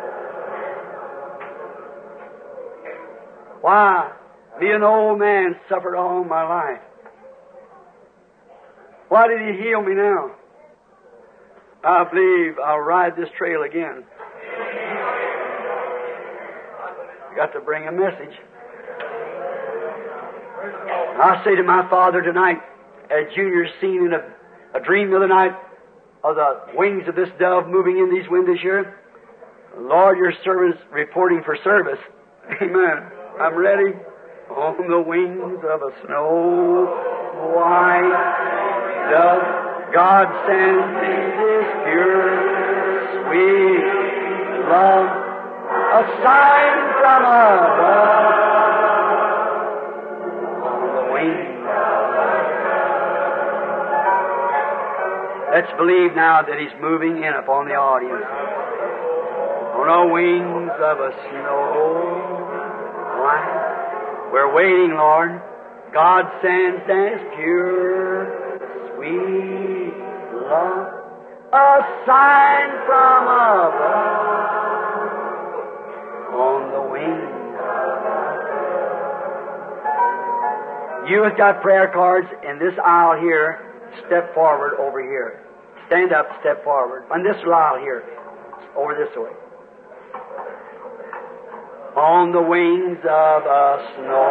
dove. Why? Me, an old man, suffered all my life. Why did He heal me now? I believe I'll ride this trail again. Got to bring a message. I say to my Father tonight, as Junior's seen in a, a dream the other night of the wings of this dove moving in these windows here, Lord, your servant's reporting for service. Amen. I'm ready. On the wings of a snow white dove, God sends His pure, sweet love, a sign from above. On the wings of a dove. Let's believe now that He's moving in upon the audience. On the wings of a snow white. We're waiting, Lord. God sends His pure, sweet love, a sign from above. On the wings of a dove. You have got prayer cards in this aisle here. Step forward over here. Stand up, step forward. On this aisle here. Over this way. On the wings of a snow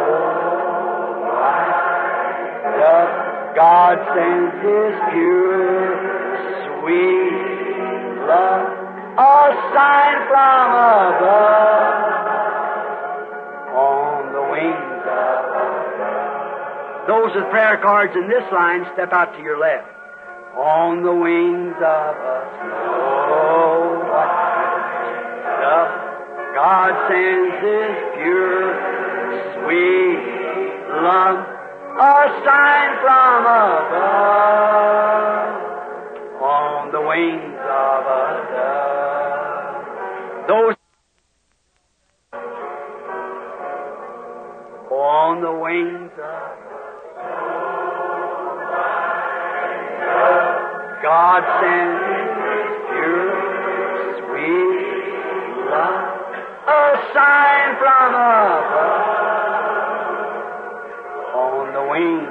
white dove, God sends His pure, sweet love, a sign from above. On the wings of a dove. Those with prayer cards in this line, step out to your left. On the wings of a snow white dove, God sends His pure, sweet love, a sign from above. On the wings of a dove. Those on the wings of God sends His pure, sweet love, a sign from above. On the wings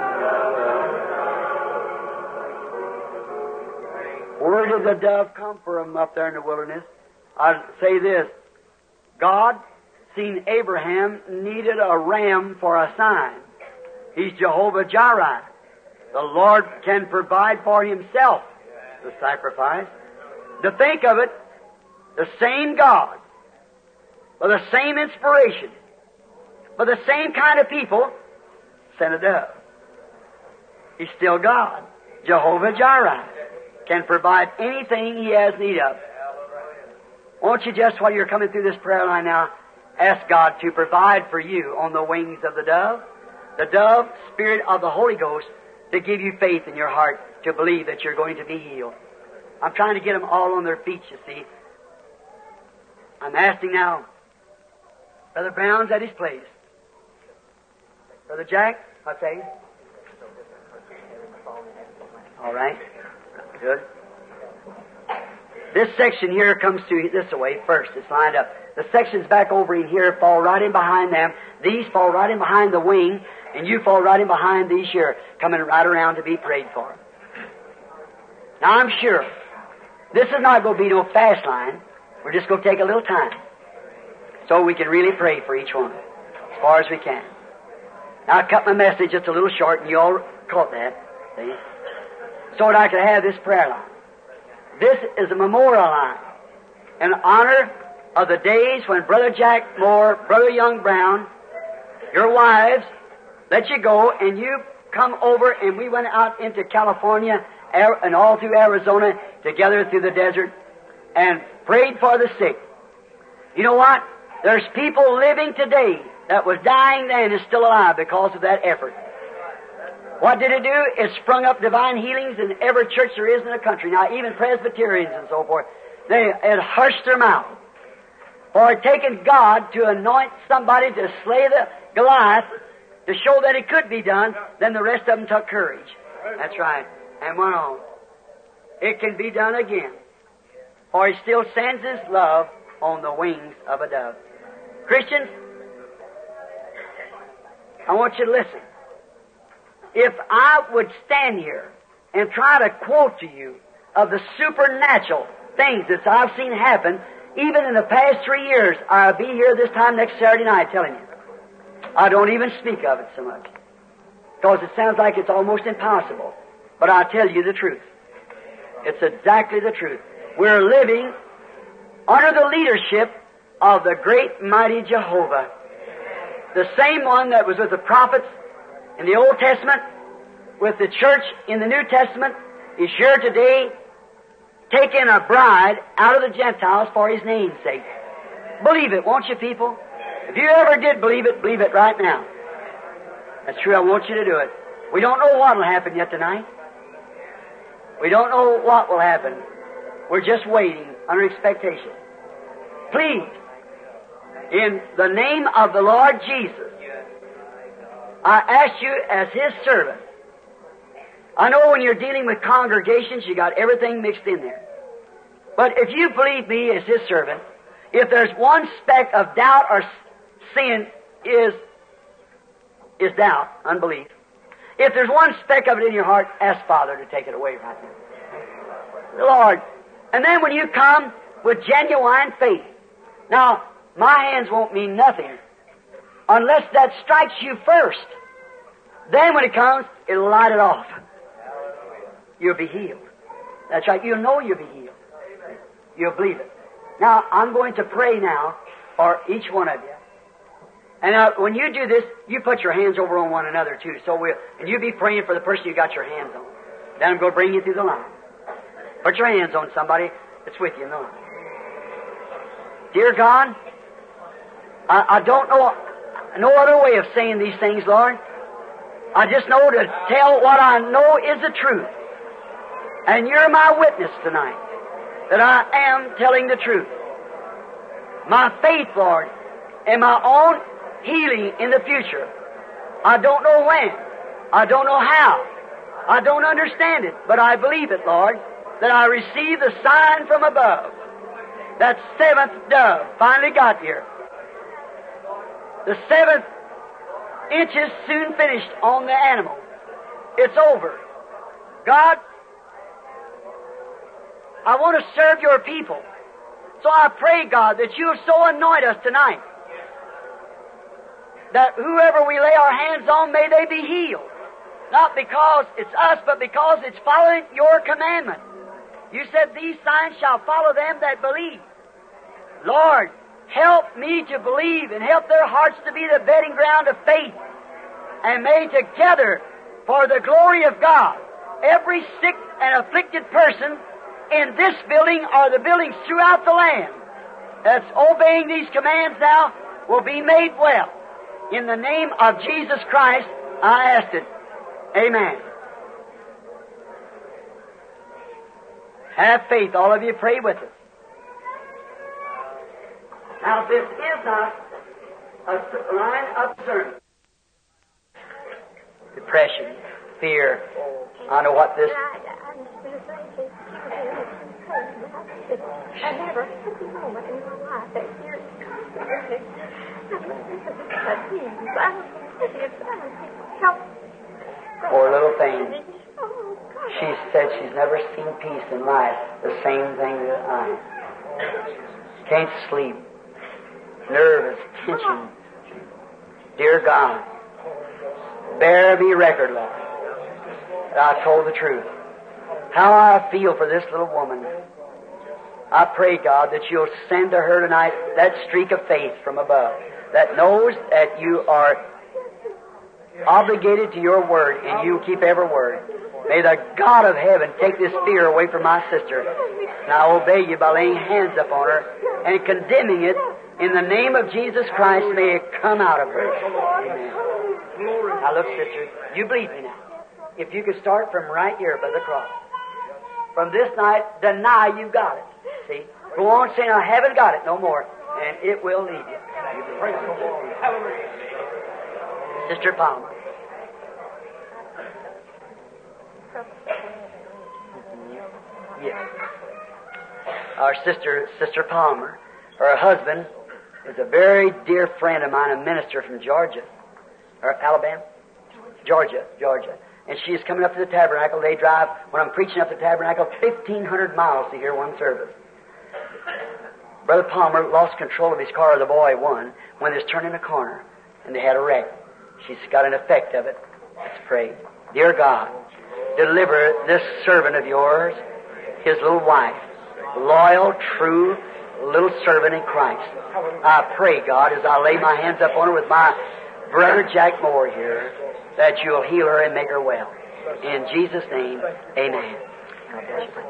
of a dove. Where did the dove come from up there in the wilderness? I'd say this. God seen Abraham needed a ram for a sign. He's Jehovah Jireh. The Lord can provide for Himself the sacrifice. To think of it, the same God, with the same inspiration, with the same kind of people, sent a dove. He's still God. Jehovah Jireh can provide anything He has need of. Won't you just, while you're coming through this prayer line now, ask God to provide for you on the wings of the dove, the dove, Spirit of the Holy Ghost, to give you faith in your heart to believe that you're going to be healed. I'm trying to get them all on their feet, you see. I'm asking now, Brother Brown's at his place. Brother Jack, what say you? All right. Good. This section here comes to this way first. It's lined up. The sections back over in here fall right in behind them. These fall right in behind the wing, and you fall right in behind these here, coming right around to be prayed for. Now, I'm sure this is not going to be no fast line. We're just going to take a little time so we can really pray for each one as far as we can. Now, I cut my message just a little short, and you all caught that, see? So that I could have this prayer line. This is a memorial line in honor of the days when Brother Jack Moore, Brother Young Brown, your wives, let you go, and you come over, and we went out into California and all through Arizona, together through the desert, and prayed for the sick. You know what? There's people living today that was dying then is still alive because of that effort. What did it do? It sprung up divine healings in every church there is in the country. Now, even Presbyterians and so forth, they it hushed their mouth. For it taken God to anoint somebody to slay the Goliath to show that it could be done, then the rest of them took courage. That's right. And went on. It can be done again. For He still sends His love on the wings of a dove. Christians, I want you to listen. If I would stand here and try to quote to you of the supernatural things that I've seen happen, even in the past three years, I'll be here this time next Saturday night telling you. I don't even speak of it so much, because it sounds like it's almost impossible. But I'll tell you the truth. It's exactly the truth. We're living under the leadership of the great mighty Jehovah. The same one that was with the prophets in the Old Testament, with the church in the New Testament, is here today taking a bride out of the Gentiles for His name's sake. Believe it, won't you, people? If you ever did believe it, believe it right now. That's true, I want you to do it. We don't know what will happen yet tonight. We don't know what will happen. We're just waiting under expectation. Please, in the name of the Lord Jesus, I ask you as His servant. I know when you're dealing with congregations, you got everything mixed in there. But if you believe me as His servant, if there's one speck of doubt or sin is, is doubt, unbelief. If there's one speck of it in your heart, ask Father to take it away right now. Lord. And then when you come with genuine faith. Now, my hands won't mean nothing unless that strikes you first. Then when it comes, it'll light it off. You'll be healed. That's right. You'll know you'll be healed. You'll believe it. Now, I'm going to pray now for each one of you. And uh, when you do this, you put your hands over on one another too. So we'll, and you be praying for the person you got your hands on. Then I'm going to bring you through the line. Put your hands on somebody that's with you in the line. Dear God, I, I don't know no other way of saying these things, Lord. I just know to tell what I know is the truth. And you're my witness tonight that I am telling the truth. My faith, Lord, and my own healing in the future. I don't know when. I don't know how. I don't understand it, but I believe it, Lord, that I received the sign from above. That seventh dove finally got here. The seventh inch is soon finished on the animal. It's over. God, I want to serve your people. So I pray, God, that you'll so anoint us tonight that whoever we lay our hands on, may they be healed. Not because it's us, but because it's following your commandment. You said, these signs shall follow them that believe. Lord, help me to believe and help their hearts to be the bedding ground of faith. And may together, for the glory of God, every sick and afflicted person in this building or the buildings throughout the land that's obeying these commands now will be made well. In the name of Jesus Christ, I asked it. Amen. Have faith. All of you pray with us. Now, this is not a line of sermon. Depression, fear. I know what this... I never had a moment in my life that fear Poor little thing. She said she's never seen peace in life. The same thing that I. Can't sleep. Nervous, tension. Dear God, bear me record, Lord, that I told the truth. How I feel for this little woman. I pray, God, that you'll send to her tonight that streak of faith from above that knows that you are obligated to your word and you keep every word. May the God of heaven take this fear away from my sister. And I obey you by laying hands upon her and condemning it. In the name of Jesus Christ, may it come out of her. Amen. Now look, sister, you believe me now. If you could start from right here by the cross. From this night, deny you got it. See? Go on saying, I haven't got it no more. And it will leave you. Sister Palmer. Yes. Our sister, Sister Palmer, her husband is a very dear friend of mine, a minister from Georgia, or Alabama, Georgia, Georgia. And she is coming up to the tabernacle. They drive, when I'm preaching up the tabernacle, fifteen hundred miles to hear one service. Brother Palmer lost control of his car, the boy won, when they was turning a corner, and they had a wreck. She's got an effect of it. Let's pray. Dear God, deliver this servant of yours, his little wife, loyal, true, little servant in Christ. I pray, God, as I lay my hands up on her with my brother Jack Moore here, that you'll heal her and make her well. In Jesus' name, amen. God bless you.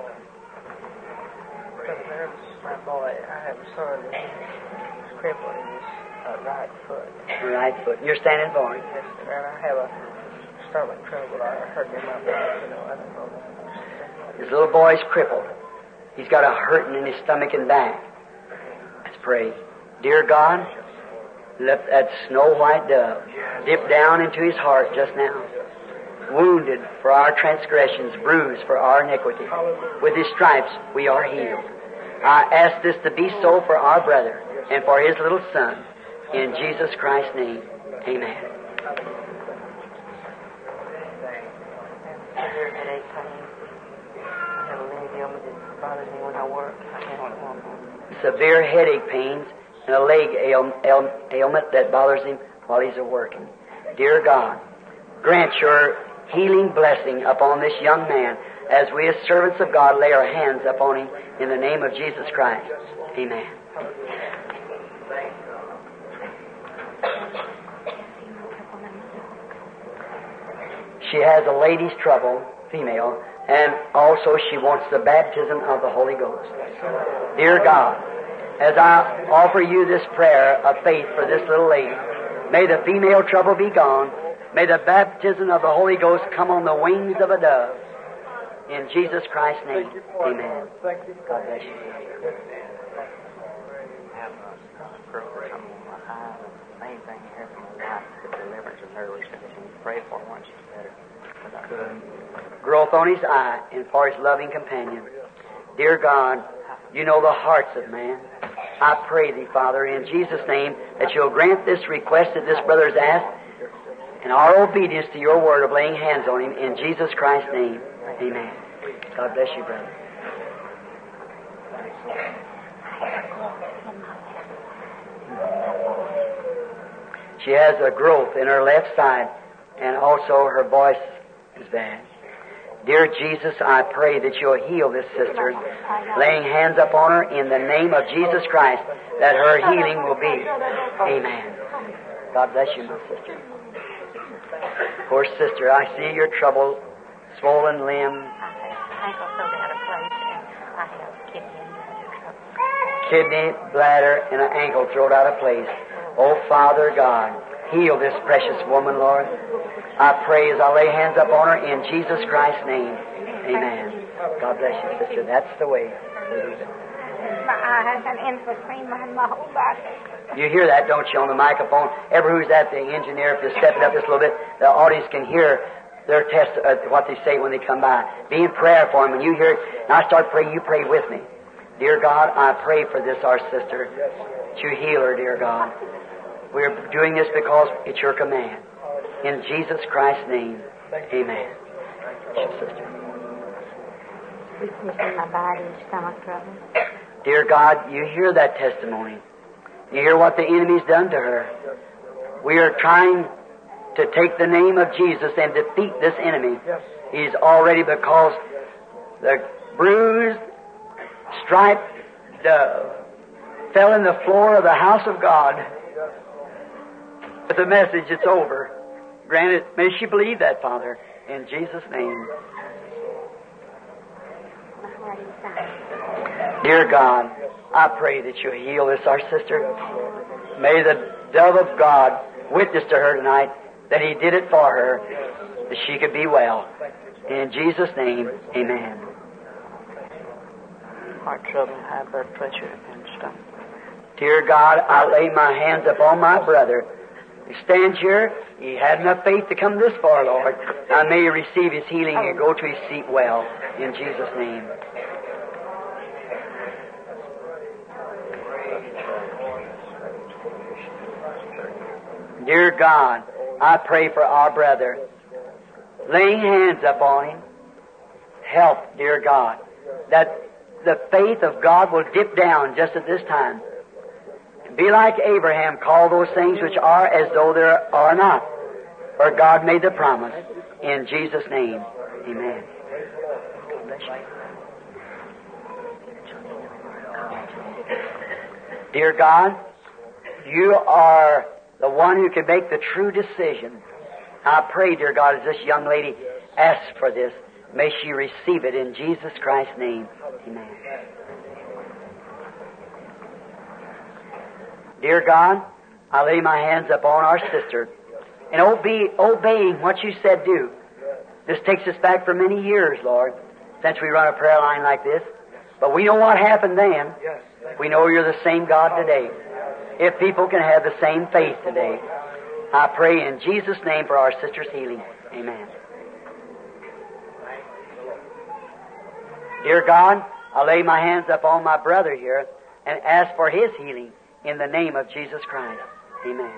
My boy, I have a son who's crippled in his uh, right foot. Right foot. You're standing for him. Yes, sir. And I have a stomach trouble. I heard in my mouth, you know, I don't know. His little boy's crippled. He's got a hurting in his stomach and back. Let's pray. Dear God, let that snow white dove dip down into his heart just now. Wounded for our transgressions, bruised for our iniquity. With his stripes we are healed. I ask this to be so for our brother and for his little son. In Jesus Christ's name, amen. Severe headache pain. I have a leg ailment that bothers me when I work. I can't walk. Severe headache pains and a leg ail- ail- ailment that bothers him while he's working. Dear God, grant your healing blessing upon this young man as we as servants of God lay our hands upon him in the name of Jesus Christ. Amen. She has a lady's trouble, female, and also she wants the baptism of the Holy Ghost. Dear God, as I offer you this prayer of faith for this little lady, may the female trouble be gone. May the baptism of the Holy Ghost come on the wings of a dove. In Jesus Christ's name, amen. God bless you. I have a growth or something on my eye. The main thing here from my wife is the deliverance of her. We said that she needs to pray for her once she's better. Good. Growth on his eye and for his loving companion. Dear God, you know the hearts of man. I pray thee, Father, in Jesus' name, that you'll grant this request that this brother has asked and our obedience to your word of laying hands on him in Jesus Christ's name. Amen. God bless you, brother. She has a growth in her left side, and also her voice is bad. Dear Jesus, I pray that you'll heal this sister, laying hands upon her in the name of Jesus Christ, that her healing will be. Amen. God bless you, my sister. Poor sister, I see your trouble, swollen limb, Ankle so out of place, and I have kidney and bladder trouble. kidney, bladder, and an ankle thrown out of place. Oh, Father God, heal this precious woman, Lord. I pray as I lay hands up on her in Jesus Christ's name. Amen. God bless you, sister. That's the way. My eye has an inflammation in my whole body. You hear that, don't you, on the microphone? Ever who's at the engineer, if you step it up just a little bit, the audience can hear their test, uh, what they say when they come by. Be in prayer for them. When you hear it, and I start praying, you pray with me. Dear God, I pray for this, our sister. That you heal her, dear God. We're doing this because it's your command. In Jesus Christ's name, amen. Your sister. Weakness in my body and stomach trouble. Dear God, you hear that testimony. You hear what the enemy's done to her. We are trying to take the name of Jesus and defeat this enemy. He's already, because the bruised, striped dove fell in the floor of the house of God. With the message, it's over. Granted, may she believe that, Father. In Jesus' name. Dear God, I pray that you heal this, our sister. May the dove of God witness to her tonight that He did it for her, that she could be well. In Jesus' name, amen. Heart trouble, high blood pressure, and stomach. Dear God, I lay my hands upon my brother. He stands here. He had enough faith to come this far, Lord. Now may you receive his healing and go to his seat well. In Jesus' name. Dear God, I pray for our brother. Laying hands upon him. Help, dear God, that the faith of God will dip down just at this time. Be like Abraham, call those things which are as though they are not. For God made the promise. In Jesus' name, amen. Dear God, you are the one who can make the true decision. I pray, dear God, as this young lady asks for this, may she receive it in Jesus Christ's name. Amen. Dear God, I lay my hands upon our sister, and obe- obeying what you said do. This takes us back for many years, Lord, since we run a prayer line like this. But we know what happened then. We know you're the same God today. If people can have the same faith today, I pray in Jesus' name for our sister's healing. Amen. Dear God, I lay my hands upon my brother here and ask for his healing in the name of Jesus Christ. Amen.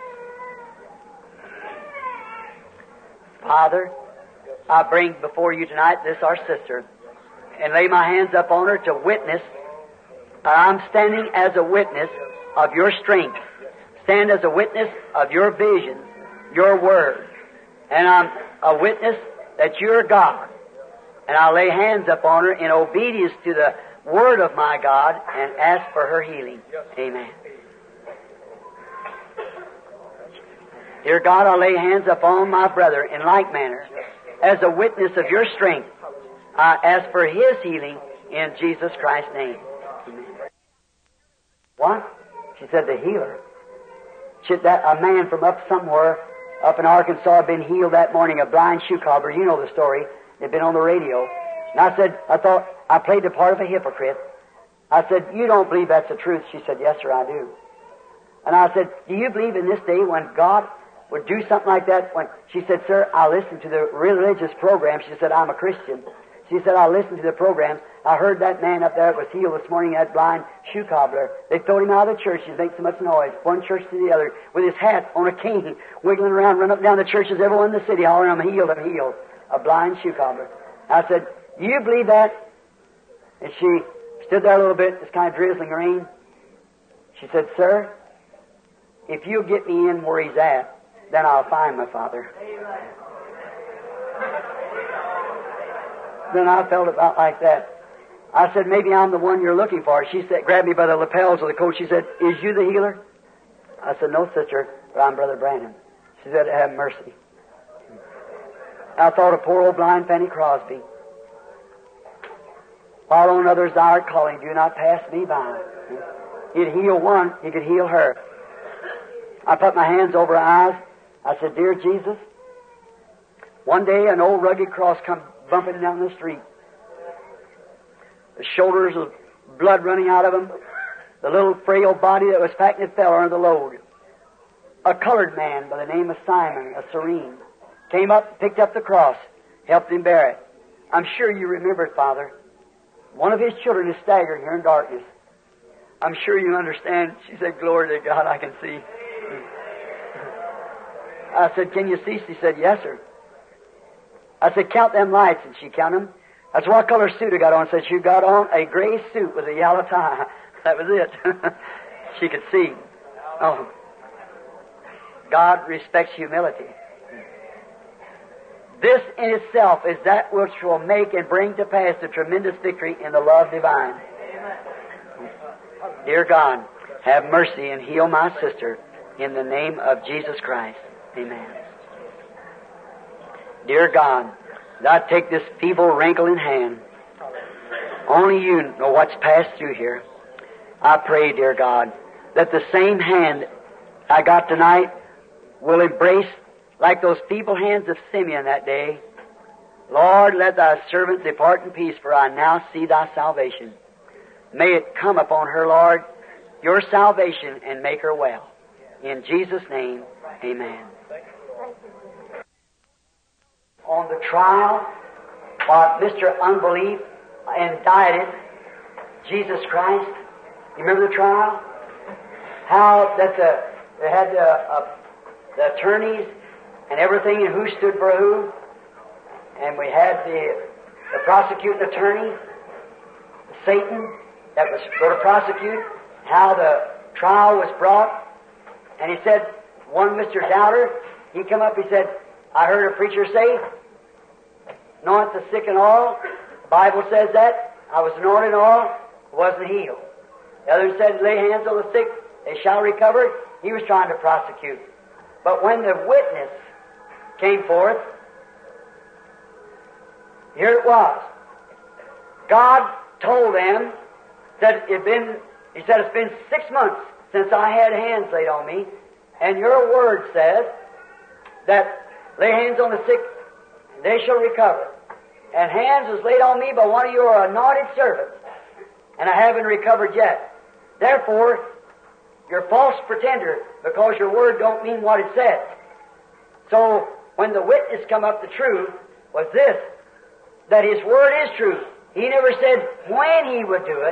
Father, I bring before you tonight this our sister and lay my hands upon her to witness. I'm standing as a witness of your strength. Stand as a witness of your vision, your word. And I'm a witness that you're God. And I lay hands upon her in obedience to the word of my God and ask for her healing. Amen. Dear God, I lay hands upon my brother in like manner. As a witness of your strength, I ask for his healing in Jesus Christ's name. Amen. What? She said the healer. She, that a man from up somewhere, up in Arkansas, had been healed that morning, a blind shoe cobbler. You know the story. They'd been on the radio. And I said, I thought, I played the part of a hypocrite. I said, you don't believe that's the truth? She said, yes, sir, I do. And I said, do you believe in this day when God would do something like that? When she said, sir, I listen to the religious program. She said, I'm a Christian. She said, I listened to the program. I heard that man up there that was healed this morning, that blind shoe cobbler. They thrown him out of the church. He makes so much noise, one church to the other, with his hat on a cane, wiggling around, running up and down the churches, everyone in the city hollering, I'm healed, I'm healed. A blind shoe cobbler. I said, do you believe that? And she stood there a little bit, it's kind of drizzling rain. She said, sir, if you'll get me in where he's at, then I'll find my father. Then I felt about like that. I said, maybe I'm the one you're looking for. She said, grabbed me by the lapels of the coat. She said, is you the healer? I said, no, sister, but I'm Brother Brandon. She said, have mercy. I thought of poor old blind Fanny Crosby. While on others thou art calling, do not pass me by. He'd heal one, he could heal her. I put my hands over her eyes. I said, dear Jesus, one day an old rugged cross come bumping down the street. The shoulders of blood running out of him. The little frail body that was packing it fell under the load. A colored man by the name of Simon, a Serene, came up, picked up the cross, helped him bear it. I'm sure you remember it, Father. One of his children is staggering here in darkness. I'm sure you understand. She said, glory to God, I can see. I said, can you see? She said, yes, sir. I said, count them lights, and she counted them. I said, what color suit I got on? I said, she got on a gray suit with a yellow tie. That was it. She could see. Oh. God respects humility. This in itself is that which will make and bring to pass the tremendous victory in the love divine. Dear God, have mercy and heal my sister in the name of Jesus Christ. Amen. dear God, that I take this feeble, wrinkling hand. Only you know what's passed through here. I pray, dear God, that the same hand I got tonight will embrace like those feeble hands of Simeon that day. Lord, let thy servant depart in peace, for I now see thy salvation. May it come upon her, Lord, your salvation, and make her well. In Jesus' name, amen. On the trial, while Mister Unbelief indicted Jesus Christ, you remember the trial? How that the they had the, uh, the attorneys and everything, and who stood for who, and we had the the prosecuting attorney, Satan, that was going to prosecute. How the trial was brought, and he said, one Mister Doubter, he come up, he said, I heard a preacher say, anoint the sick and all. The Bible says that. I was anointed and all, wasn't healed. The other said, lay hands on the sick, they shall recover. He was trying to prosecute. But when the witness came forth, here it was. God told them that it had been, he said, it's been six months since I had hands laid on me, and your word says that lay hands on the sick, and they shall recover. And hands was laid on me by one of your anointed servants, and I haven't recovered yet. Therefore, you're a false pretender, because your word don't mean what it says. So, when the witness come up, the truth was this, that his word is true. He never said when he would do it.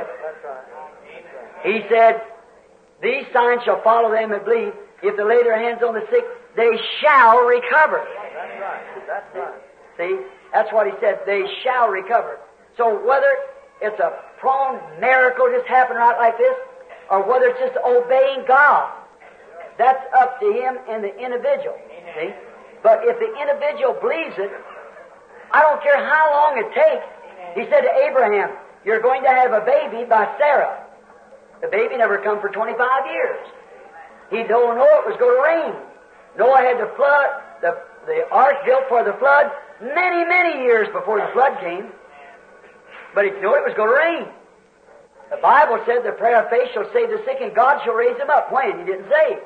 He said, these signs shall follow them that believe. If they lay their hands on the sick, they shall recover. That's right. That's right. See? That's what he said. They shall recover. So whether it's a prone miracle just happened right like this, or whether it's just obeying God, that's up to him and the individual. See? But if the individual believes it, I don't care how long it takes. He said to Abraham, you're going to have a baby by Sarah. The baby never come for twenty-five years. He told Noah it was going to rain. Noah had the flood, the, the ark built for the flood many, many years before the flood came. But he knew it was going to rain. The Bible said the prayer of faith shall save the sick, and God shall raise them up. When? He didn't say.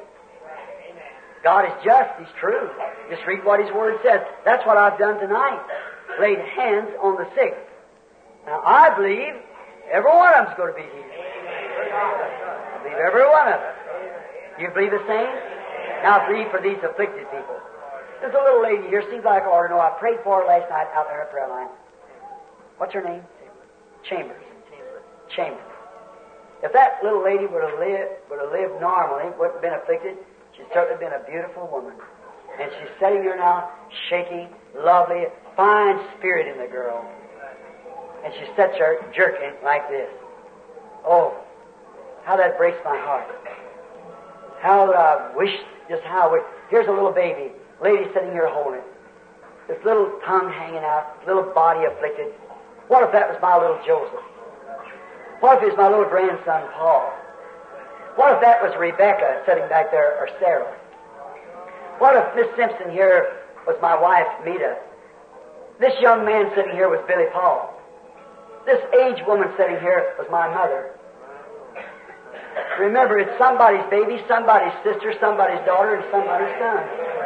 God is just. He's true. Just read what His Word says. That's what I've done tonight. Laid hands on the sick. Now, I believe every one of them's going to be healed. I believe every one of them. Do you believe the same? Now, I believe for these afflicted people. There's a little lady here, seems like I ought to know. I prayed for her last night out there in her prayer line. What's her name? Chambers. Chambers. If that little lady would have lived, would have lived normally, wouldn't have been afflicted, she'd certainly been a beautiful woman. And she's sitting here now, shaky, lovely, fine spirit in the girl. And she sits there jerking like this. Oh, how that breaks my heart. How I wish, just how I wish. Here's a little baby, lady sitting here holding it. This little tongue hanging out, little body afflicted. What if that was my little Joseph? What if it was my little grandson Paul? What if that was Rebecca sitting back there, or Sarah? What if Miss Simpson here was my wife, Meta? This young man sitting here was Billy Paul. This aged woman sitting here was my mother. Remember, it's somebody's baby, somebody's sister, somebody's daughter, and somebody's son.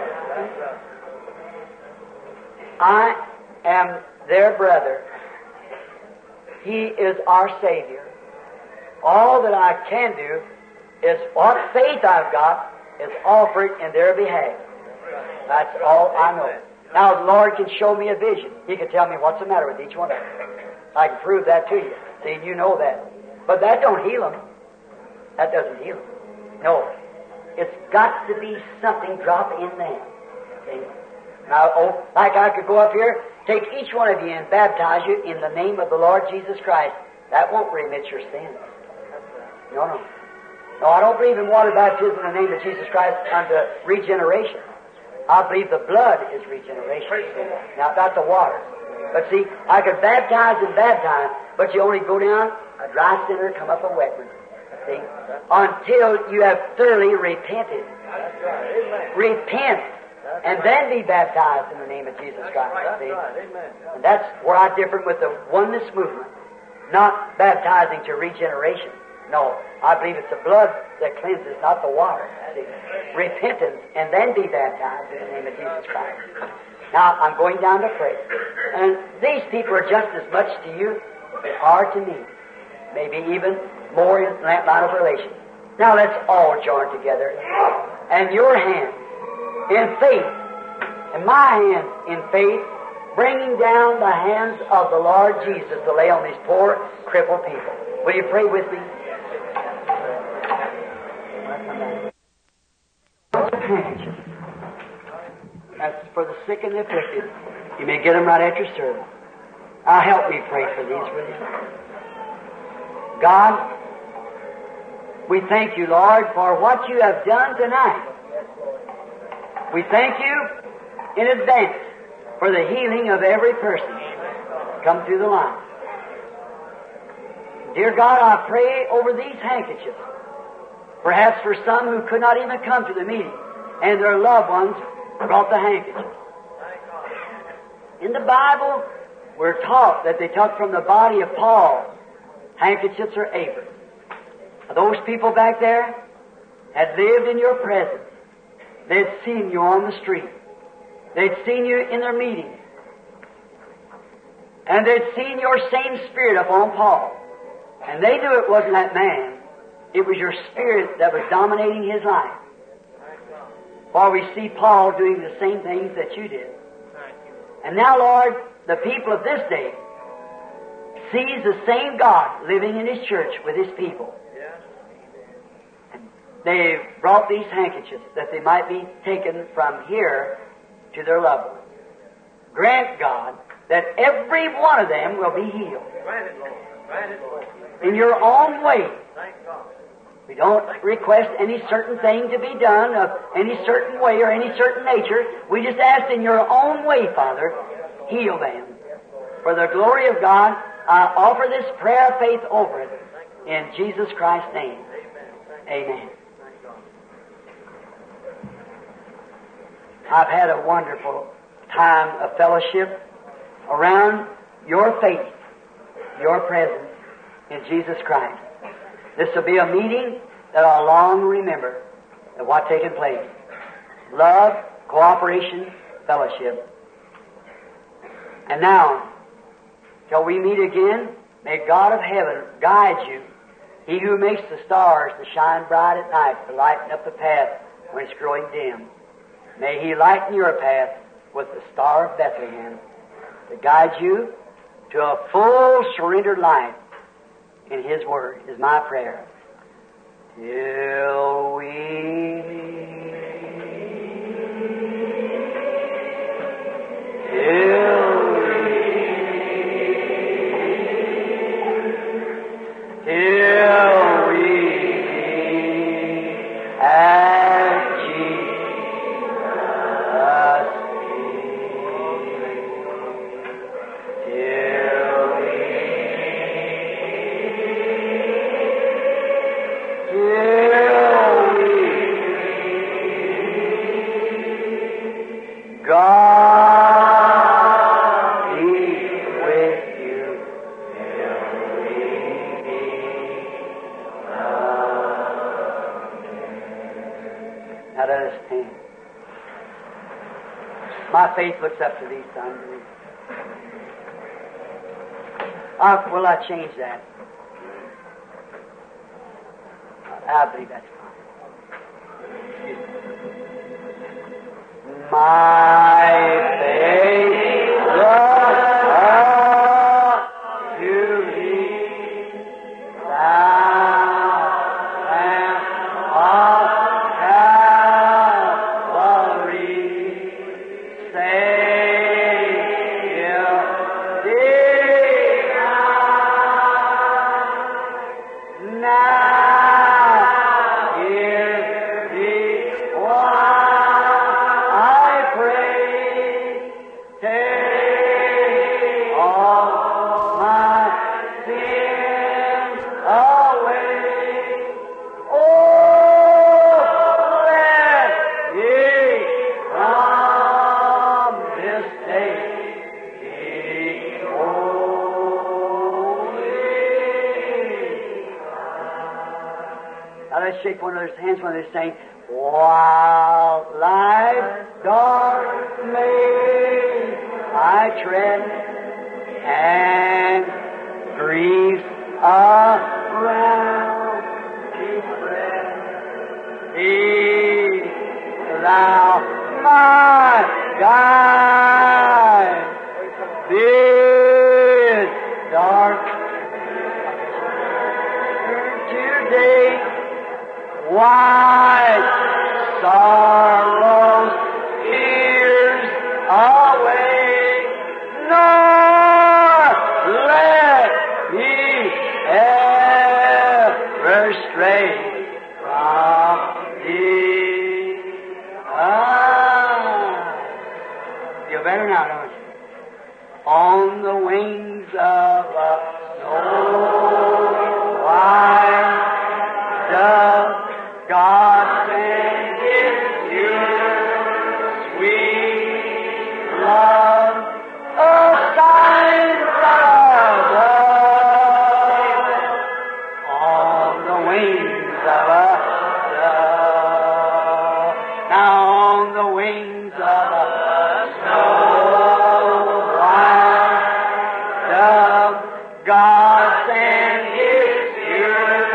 I am their brother. He is our Savior. All that I can do is what faith I've got is offered in their behalf. That's all I know. Now, the Lord can show me a vision. He can tell me what's the matter with each one of them. I can prove that to you. See, you know that. But that don't heal them. That doesn't heal them. No. It's got to be something drop in them. See? Now, oh, like I could go up here, take each one of you and baptize you in the name of the Lord Jesus Christ. That won't remit your sins. No, no. No, I don't believe in water baptism in the name of Jesus Christ unto regeneration. I believe the blood is regeneration. Now, that's the water. But see, I could baptize and baptize, but you only go down a dry sinner, come up a wet one. See? Until you have thoroughly repented. Repent. and then be baptized in the name of Jesus Christ. That's See? right. Amen. And that's where I differ with the oneness movement. Not baptizing to regeneration. No, I believe it's the blood that cleanses, not the water. See? Repentance, and then be baptized in the name of Jesus Christ. Now, I'm going down to pray. And these people are just as much to you as they are to me. Maybe even more in that line of relation. Now, let's all join together. And your hand in faith, and my hand in faith, bringing down the hands of the Lord Jesus to lay on these poor, crippled people. Will you pray with me? That's for the sick and the afflicted. You may get them right after service. Now help me pray for these, will you? God, we thank you, Lord, for what you have done tonight. We thank you in advance for the healing of every person come through the line. Dear God, I pray over these handkerchiefs, perhaps for some who could not even come to the meeting, and their loved ones brought the handkerchiefs. In the Bible, we're taught that they took from the body of Paul handkerchiefs or aprons. Those people back there had lived in your presence. They'd seen you on the street. They'd seen you in their meetings. And they'd seen your same spirit upon Paul. And they knew it wasn't that man. It was your spirit that was dominating his life. For we see Paul doing the same things that you did. And now, Lord, the people of this day sees the same God living in His church with His people. And they brought these handkerchiefs that they might be taken from here to their loved ones. Grant, God, that every one of them will be healed. Grant it, Lord. Grant it, Lord. In your own way. Thank God. We don't request any certain thing to be done of any certain way or any certain nature. We just ask in your own way, Father, heal them. For the glory of God, I offer this prayer of faith over it in Jesus Christ's name. Amen. I've had a wonderful time of fellowship around your faith, your presence in Jesus Christ. This will be a meeting that I'll long remember of what's taken place. Love, cooperation, fellowship. And now, till we meet again, may God of heaven guide you. He who makes the stars to shine bright at night to lighten up the path when it's growing dim. May He lighten your path with the star of Bethlehem to guide you to a full surrendered life in His Word is my prayer. Till we till we till we at Jesus' feet. Till God be with you till we meet again. Now let us stand. My faith looks up to these sons. Uh, will I change that? I believe that's fine. My faith looks up to Thee, Thou Lamb of Calvary, Savior divine. Now hear Thee while I pray. let's shake one another's hands when they sing. While life's dark maze I tread, and grief around me spread, be Thou my guide. This dark today, white sorrows, tears away, nor let me ever stray from Thee. Ah, feel better now, don't you? On the wings of a snow white dove, God sent His pure, sweet love, a sign from above. On the wings of a dove, now on the wings of a snow white dove, God sent His pure,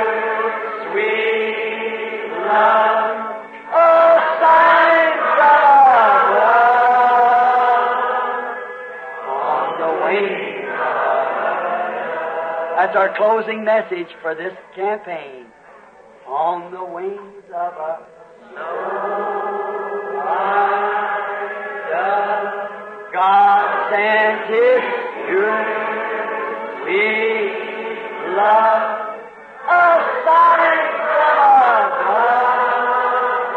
sweet love, a sign from above. On the wings of a... That's our closing message for this campaign. On the wings of a snow white dove, God sent His pure, sweet love, a sign from above.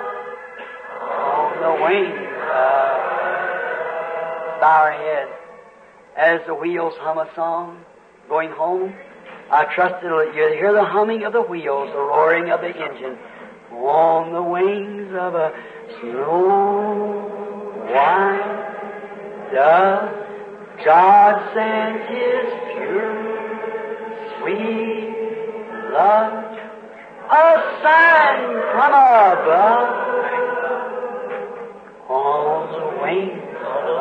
On the wings of... Bow our heads as the wheels hum a song going home. I trust that you'll hear the humming of the wheels, the roaring of the engine. On the wings of a snow white dove, God sent His pure, sweet love, a sign from above. On the wings of a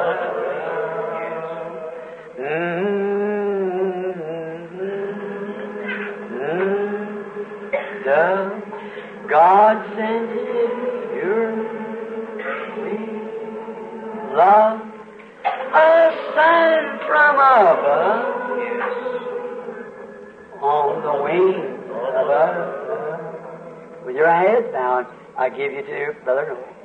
dove, God sent His pure, sweet love, a sign from above. On the wings of a... With your head bowed, I give you to Brother Noel.